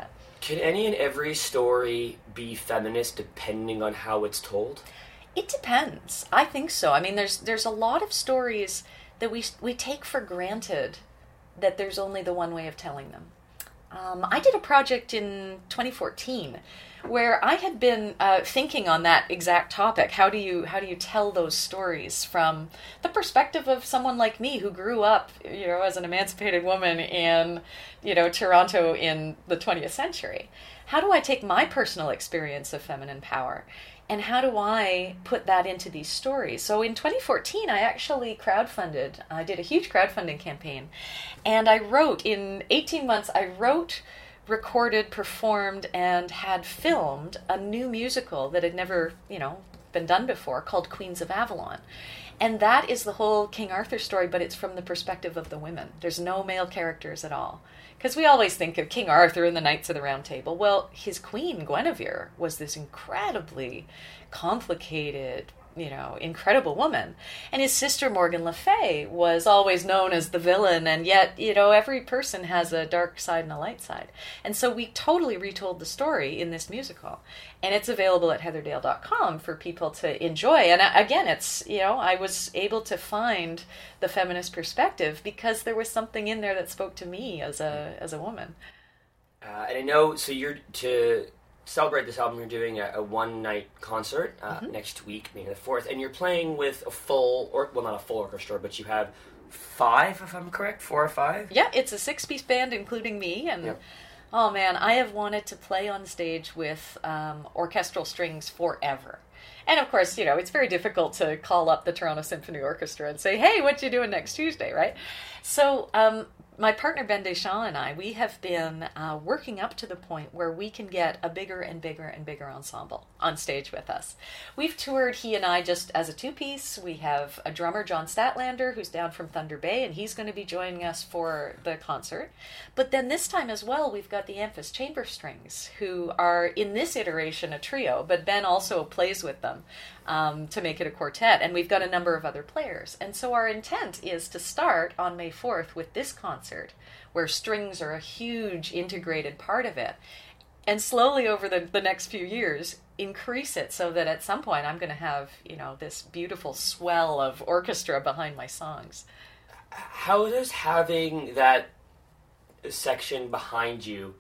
Can any and every story be feminist depending on how it's told? It depends. I think so. I mean, there's there's a lot of stories that we we take for granted that there's only the one way of telling them. Um, I did a project in twenty fourteen where I had been uh, thinking on that exact topic. How do you how do you tell those stories from the perspective of someone like me who grew up, you know, as an emancipated woman in, you know, Toronto in the twentieth century? How do I take my personal experience of feminine power and how do I put that into these stories? So in twenty fourteen, I actually crowdfunded. I did a huge crowdfunding campaign. And I wrote, in eighteen months, I wrote, recorded, performed, and had filmed a new musical that had never, you know, been done before called Queens of Avalon. And that is the whole King Arthur story, but it's from the perspective of the women. There's no male characters at all. Because we always think of King Arthur and the Knights of the Round Table. Well, his queen, Guinevere, was this incredibly complicated, you know, incredible woman. And his sister, Morgan Le Fay, was always known as the villain, and yet, you know, every person has a dark side and a light side. And so we totally retold the story in this musical. And it's available at heatherdale dot com for people to enjoy. And again, it's, you know, I was able to find the feminist perspective because there was something in there that spoke to me as a as a woman. Uh, and I know, so you're, to celebrate this album, you're doing a, a one-night concert uh, mm-hmm. next week, May the fourth, and you're playing with a full, or well, not a full orchestra, but you have five, if I'm correct, four or five? Yeah, it's a six-piece band, including me, and yep. Oh man, I have wanted to play on stage with um, orchestral strings forever. And of course, you know, it's very difficult to call up the Toronto Symphony Orchestra and say, hey, what you doing next Tuesday, right? So um, my partner Ben Deschamps and I, we have been uh, working up to the point where we can get a bigger and bigger and bigger ensemble on stage with us. We've toured, he and I, just as a two-piece. We have a drummer, John Statlander, who's down from Thunder Bay, and he's going to be joining us for the concert. But then this time as well, we've got the Amphis Chamber Strings, who are, in this iteration, a trio, but Ben also plays with them um, to make it a quartet, and we've got a number of other players. And so our intent is to start on May fourth with this concert, where strings are a huge integrated part of it, and slowly over the, the next few years increase it so that at some point I'm going to have, you know, this beautiful swell of orchestra behind my songs. How does having that section behind you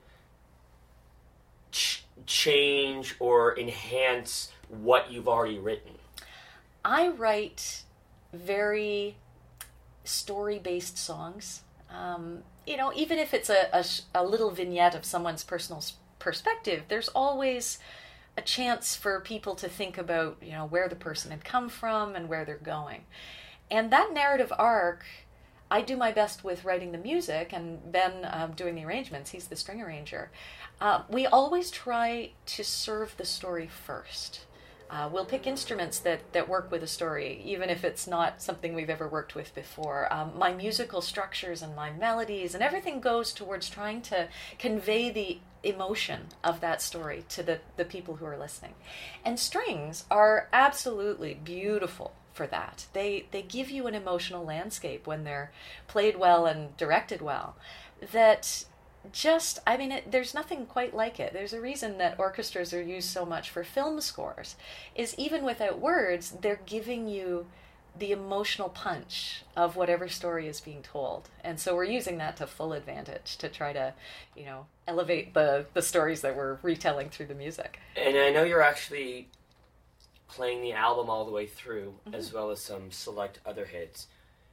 ch- change or enhance what you've already written? I write very story-based songs. Um, you know, even if it's a, a, a little vignette of someone's personal perspective, there's always a chance for people to think about, you know, where the person had come from and where they're going. And that narrative arc, I do my best with writing the music, and Ben um, doing the arrangements. He's the string arranger. Uh, we always try to serve the story first. Uh, we'll pick instruments that, that work with a story, even if it's not something we've ever worked with before. Um, my musical structures and my melodies and everything goes towards trying to convey the emotion of that story to the, the people who are listening. And strings are absolutely beautiful for that. They they give you an emotional landscape when they're played well and directed well that just, I mean, it, there's nothing quite like it. There's a reason that orchestras are used so much for film scores, is even without words, they're giving you the emotional punch of whatever story is being told. And so we're using that to full advantage to try to, you know, elevate the, the stories that we're retelling through the music. And I know you're actually playing the album all the way through, mm-hmm. as well as some select other hits.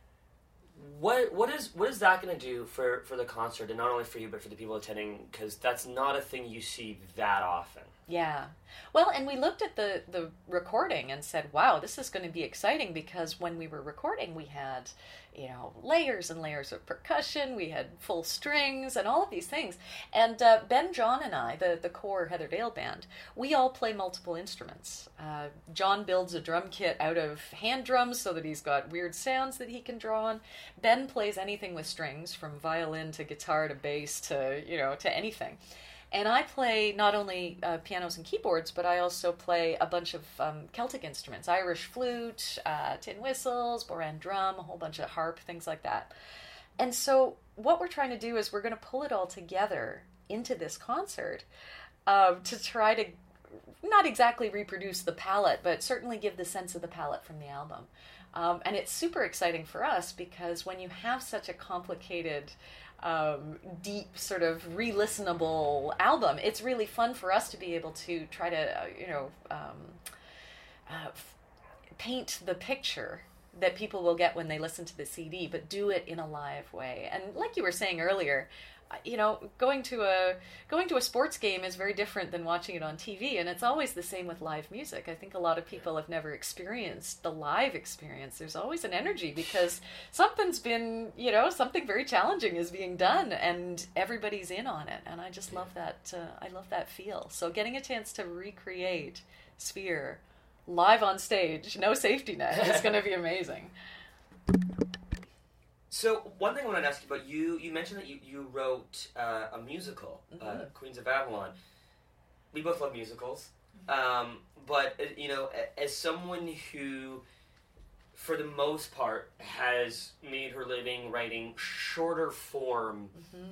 What what is what is that going to do for, for the concert, and not only for you but for the people attending? Because that's not a thing you see that often. Yeah. Well, and we looked at the, the recording and said, wow, this is going to be exciting, because when we were recording, we had, you know, layers and layers of percussion, we had full strings and all of these things. And uh, Ben, John, and I, the, the core Heatherdale band, we all play multiple instruments. Uh, John builds a drum kit out of hand drums so that he's got weird sounds that he can draw on. Ben plays anything with strings, from violin to guitar to bass to, you know, to anything. And I play not only uh, pianos and keyboards, but I also play a bunch of um, Celtic instruments, Irish flute, uh, tin whistles, Boran drum, a whole bunch of harp, things like that. And so what we're trying to do is we're going to pull it all together into this concert uh, to try to not exactly reproduce the palette, but certainly give the sense of the palette from the album. Um, and it's super exciting for us because when you have such a complicated, um, deep, sort of re-listenable album, it's really fun for us to be able to try to, uh, you know, um, uh, f- paint the picture that people will get when they listen to the C D, but do it in a live way. And like you were saying earlier, you know, going to a going to a sports game is very different than watching it on T V, and it's always the same with live music. I think a lot of people have never experienced the live experience. There's always an energy because something's been, you know, something very challenging is being done, and everybody's in on it. And I just love that. Uh, I love that feel. So getting a chance to recreate Sphere live on stage, no safety net, is going to be amazing. So one thing I wanted to ask you about, you you mentioned that you, you wrote uh, a musical, mm-hmm. uh, Queens of Avalon. We both love musicals, um, but, uh, you know, as someone who, for the most part, has made her living writing shorter form mm-hmm.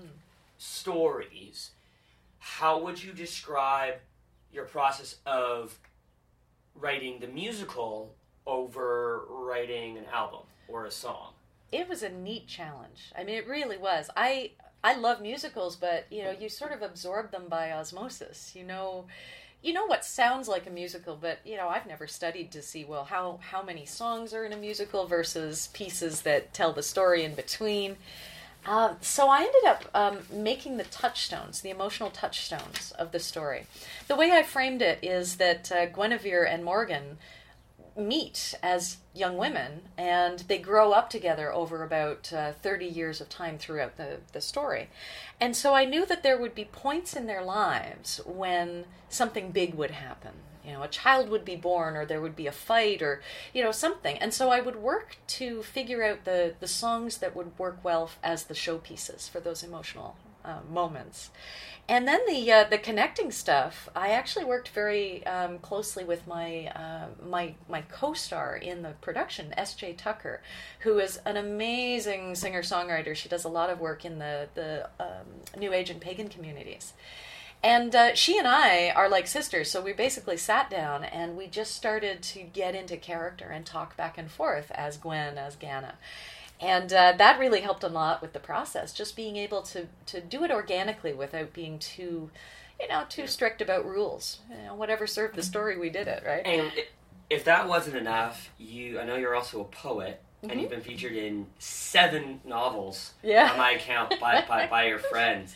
stories, how would you describe your process of writing the musical over writing an album or a song? It was a neat challenge. I mean, it really was. I I love musicals, but, you know, you sort of absorb them by osmosis. You know, you know what sounds like a musical, but, you know, I've never studied to see, well, how, how many songs are in a musical versus pieces that tell the story in between. Uh, so I ended up um, making the touchstones, the emotional touchstones of the story. The way I framed it is that uh, Guinevere and Morgan meet as young women, and they grow up together over about uh, thirty years of time throughout the, the story. And so I knew that there would be points in their lives when something big would happen. You know, a child would be born, or there would be a fight, or, you know, something. And so I would work to figure out the, the songs that would work well as the showpieces for those emotional uh, moments. And then the uh, the connecting stuff, I actually worked very um, closely with my uh, my my co-star in the production, S J Tucker, who is an amazing singer-songwriter. She does a lot of work in the, the um, New Age and pagan communities. And uh, she and I are like sisters, so we basically sat down and we just started to get into character and talk back and forth as Gwen, as Ganna. And uh, that really helped a lot with the process, just being able to, to do it organically without being too, you know, too strict about rules. You know, whatever served the story, we did it, right? And if that wasn't enough, you I know you're also a poet, mm-hmm. and you've been featured in seven novels, yeah. on my account, by, by, by your friends.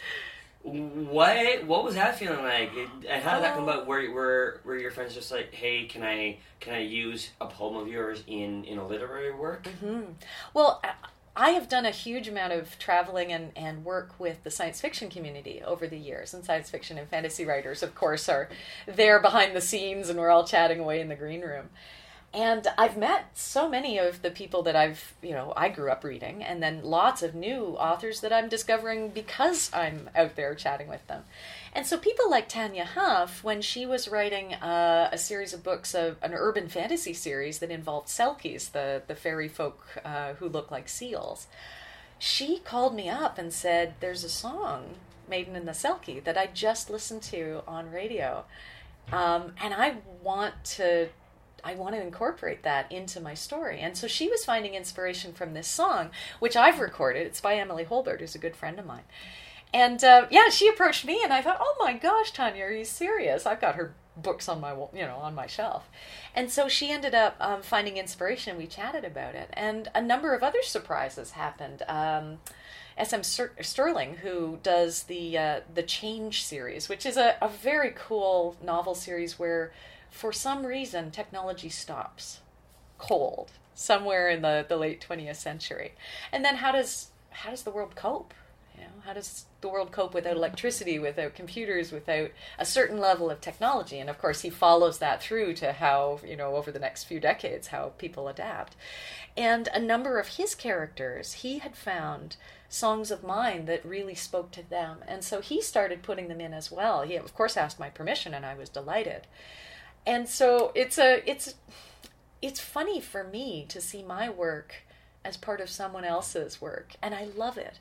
What what was that feeling like, and how did that come about? Were were were your friends just like, hey, can I can I use a poem of yours in, in a literary work? Mm-hmm. Well, I have done a huge amount of traveling and, and work with the science fiction community over the years, and science fiction and fantasy writers, of course, are there behind the scenes, and we're all chatting away in the green room. And I've met so many of the people that I've, you know, I grew up reading, and then lots of new authors that I'm discovering because I'm out there chatting with them. And so people like Tanya Huff, when she was writing uh, a series of books, of an urban fantasy series that involved Selkies, the, the fairy folk uh, who look like seals, she called me up and said, there's a song, Maiden in the Selkie, that I just listened to on radio. Um, and I want to... I want to incorporate that into my story. And so she was finding inspiration from this song, which I've recorded. It's by Emily Holbert, who's a good friend of mine. And uh, yeah, she approached me, and I thought, oh my gosh, Tanya, are you serious? I've got her books on my, you know, on my shelf. And so she ended up um, finding inspiration. We chatted about it. And a number of other surprises happened. Um, S M Sterling, who does the uh, the Change series, which is a, a very cool novel series where, for some reason, technology stops cold somewhere in the, the late twentieth century. And then how does how does the world cope? You know, how does the world cope without electricity, without computers, without a certain level of technology? And of course, he follows that through to how, you know, over the next few decades, how people adapt. And a number of his characters, he had found songs of mine that really spoke to them. And so he started putting them in as well. He, of course, asked my permission, and I was delighted. And so it's a it's it's funny for me to see my work as part of someone else's work, and I love it.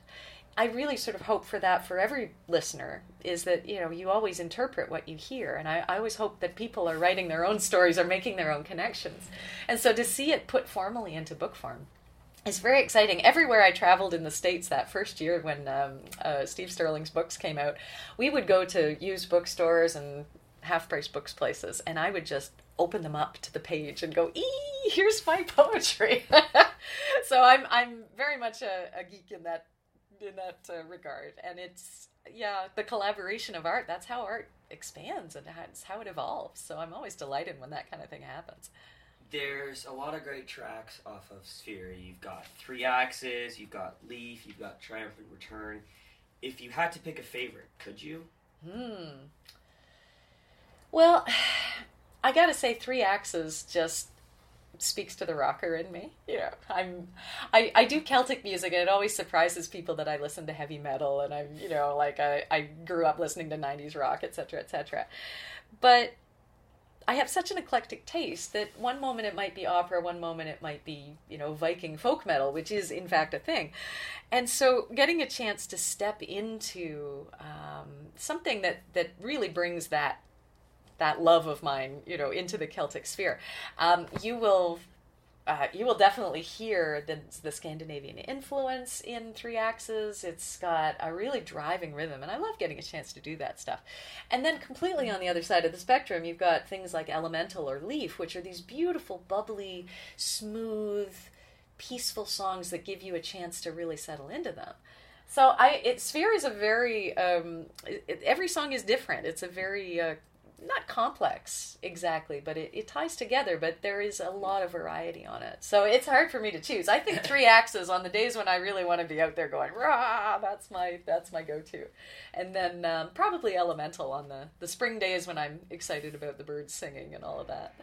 I really sort of hope for that for every listener, is that, you know, you always interpret what you hear. And I, I always hope that people are writing their own stories or making their own connections. And so to see it put formally into book form is very exciting. Everywhere I traveled in the States that first year when um, uh, Steve Sterling's books came out, we would go to used bookstores and half-price books places, and I would just open them up to the page and go, ee, here's my poetry. So I'm I'm very much a, a geek in that in that uh, regard. And it's, yeah, the collaboration of art, that's how art expands and that's how it evolves. So I'm always delighted when that kind of thing happens. There's a lot of great tracks off of Sphere. You've got Three Axes, you've got Leaf, you've got Triumphant Return. If you had to pick a favorite, could you? Hmm. Well, I gotta say Three Axes just speaks to the rocker in me. You know, I'm, I, I do Celtic music, and it always surprises people that I listen to heavy metal, and I'm, you know, like I, I grew up listening to nineties rock, et cetera, et cetera. But I have such an eclectic taste that one moment it might be opera, one moment it might be, you know, Viking folk metal, which is in fact a thing. And so getting a chance to step into um, something that, that really brings that that love of mine, you know, into the Celtic sphere, um, you will uh, you will definitely hear the, the Scandinavian influence in Three Axes. It's got a really driving rhythm, and I love getting a chance to do that stuff. And then completely on the other side of the spectrum, you've got things like Elemental or Leaf, which are these beautiful, bubbly, smooth, peaceful songs that give you a chance to really settle into them. So I, it, Sphere is a very, um, it, it, every song is different. It's a very uh, not complex exactly, but it, it ties together, but there is a lot of variety on it. So it's hard for me to choose. I think Three Axes on the days when I really want to be out there going, rah, that's my, that's my go-to. And then um, probably Elemental on the, the spring days when I'm excited about the birds singing and all of that.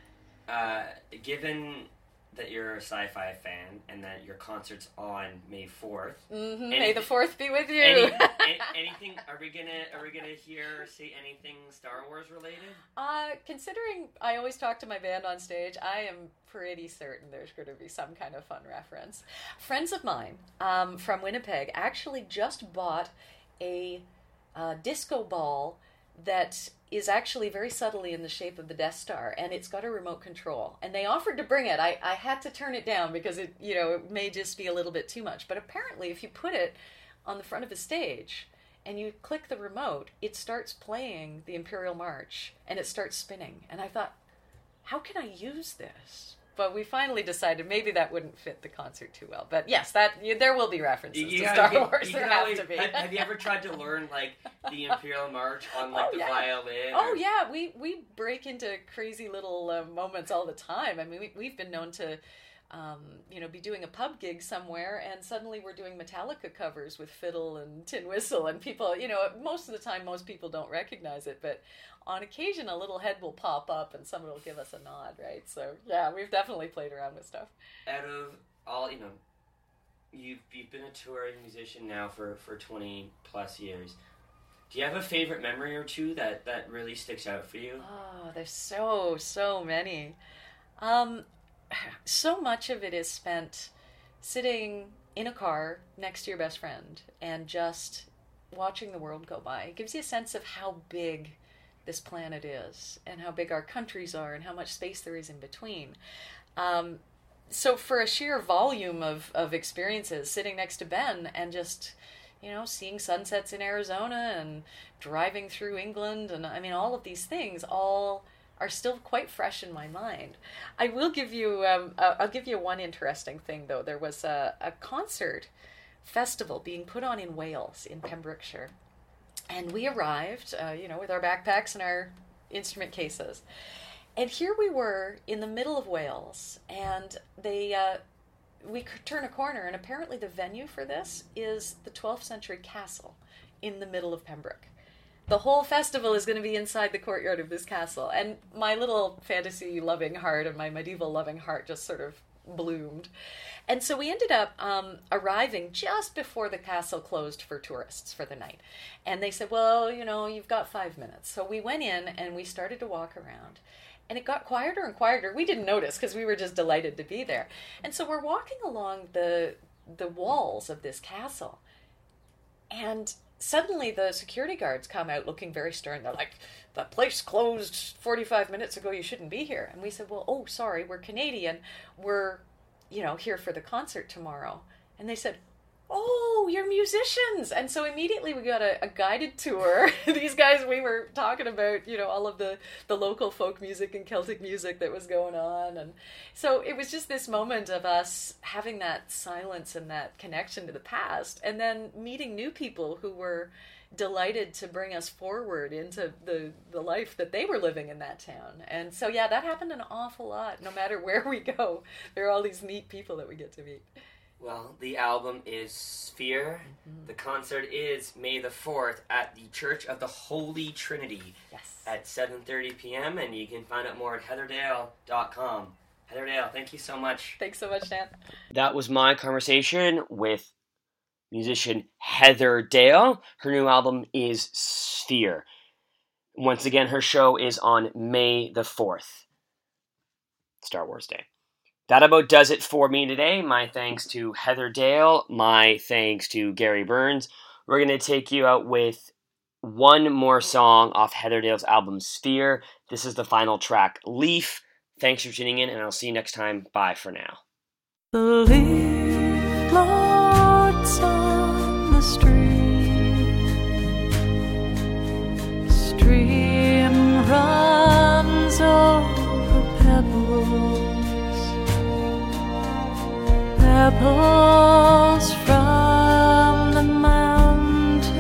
Uh, given that you're a sci-fi fan and that your concert's on May fourth. Mm-hmm. Any, May the fourth be with you. Any, any, anything? Are we gonna Are we gonna hear or see anything Star Wars related? Uh, considering I always talk to my band on stage, I am pretty certain there's going to be some kind of fun reference. Friends of mine um, from Winnipeg actually just bought a uh, disco ball that is actually very subtly in the shape of the Death Star, and it's got a remote control. And they offered to bring it. I, I had to turn it down because it, you know, it may just be a little bit too much. But apparently, if you put it on the front of a stage and you click the remote, it starts playing the Imperial March and it starts spinning. And I thought, how can I use this? But we finally decided maybe that wouldn't fit the concert too well. But yes, that you, there will be references you to gotta, Star you, Wars. you There have has to be. Have, have you ever tried to learn like the Imperial March on like Oh, the yeah. violin? Oh or... yeah, we we break into crazy little uh, moments all the time. I mean, we, we've been known to, um, you know, be doing a pub gig somewhere, and suddenly we're doing Metallica covers with fiddle and tin whistle, and people, you know, most of the time most people don't recognize it, but on occasion a little head will pop up and someone will give us a nod, right? So yeah, we've definitely played around with stuff. Out of all, you know, you've you've been a touring musician now for, for twenty plus years. Do you have a favorite memory or two that, that really sticks out for you? Oh, there's so, so many. Um, so much of it is spent sitting in a car next to your best friend and just watching the world go by. It gives you a sense of how big this planet is and how big our countries are and how much space there is in between. Um, so for a sheer volume of, of experiences, sitting next to Ben and just, you know, seeing sunsets in Arizona and driving through England, and I mean, all of these things all are still quite fresh in my mind. I will give you, um, uh, I'll give you one interesting thing though. There was a, a concert festival being put on in Wales, in Pembrokeshire. And we arrived, uh, you know, with our backpacks and our instrument cases. And here we were in the middle of Wales, and they, uh, we could turn a corner, and apparently the venue for this is the twelfth century castle in the middle of Pembroke. The whole festival is going to be inside the courtyard of this castle. And my little fantasy-loving heart and my medieval-loving heart just sort of bloomed. And so we ended up um, arriving just before the castle closed for tourists for the night. And they said, well, you know, you've got five minutes. So we went in and we started to walk around. And it got quieter and quieter. We didn't notice because we were just delighted to be there. And so we're walking along the the walls of this castle. And suddenly the security guards come out looking very stern. They're like, the place closed forty-five minutes ago. You shouldn't be here. And we said, well, oh, sorry, we're Canadian. We're, you know, here for the concert tomorrow. And they said, oh, you're musicians. And so immediately we got a, a guided tour. These guys, we were talking about, you know, all of the, the local folk music and Celtic music that was going on. And so it was just this moment of us having that silence and that connection to the past, and then meeting new people who were delighted to bring us forward into the, the life that they were living in that town. And so, yeah, that happened an awful lot. No matter where we go, there are all these neat people that we get to meet. Well, the album is Sphere. Mm-hmm. The concert is May the fourth at the Church of the Holy Trinity. Yes. At seven thirty p.m. And you can find out more at heather dale dot com. Heather Dale, thank you so much. Thanks so much, Dan. That was my conversation with musician Heather Dale. Her new album is Sphere. Once again, her show is on May the fourth. Star Wars Day. That about does it for me today. My thanks to Heather Dale. My thanks to Gary Burns. We're going to take you out with one more song off Heather Dale's album Sphere. This is the final track, Leaf. Thanks for tuning in, and I'll see you next time. Bye for now. The leaf floats on the stream. Stream runs over pebbles. Pebbles from the mountain.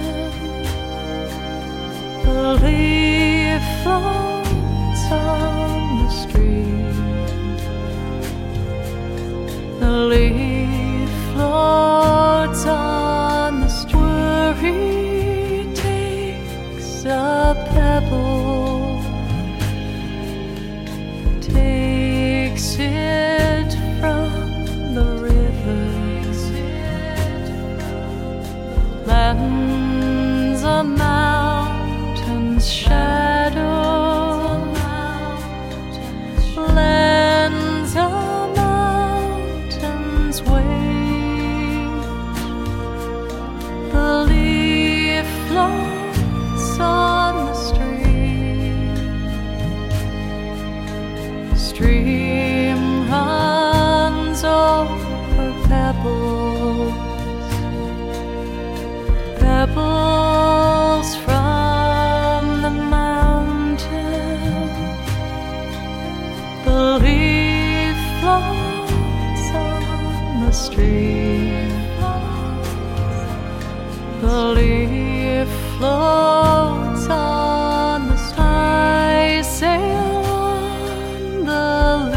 The leaf floats on the stream. The leaf floats on the stream. Worry takes a pebble, takes it from the river, lands a mountain's shadow, lands a mountain's wave. The leaf floats on the stream. Stream runs over pebbles, pebbles from the mountain. The leaf floats on the stream. The leaf floats on the stream. I sail on the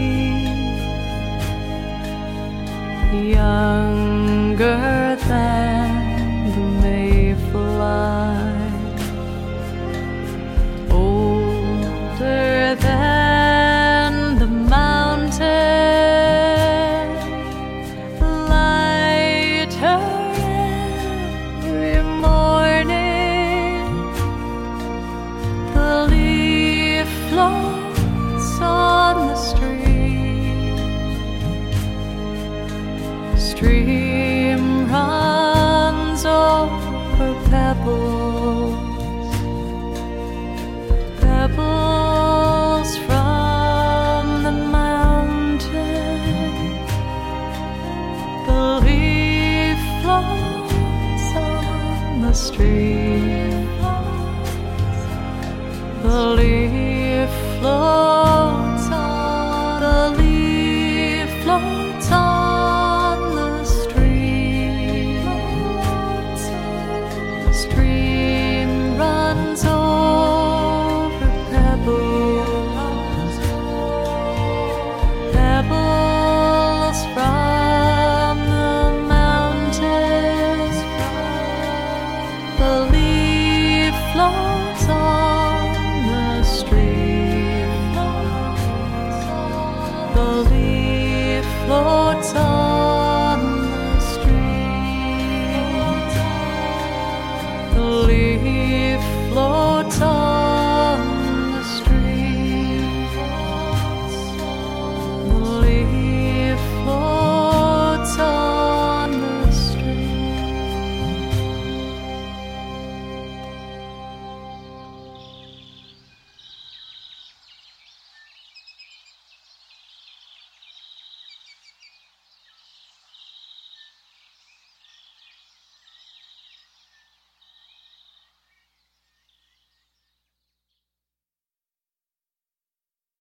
leaf, younger than the mayfly, older than the mountain, lighter every morning. The leaf floats on the stream. Stream runs over pebbles,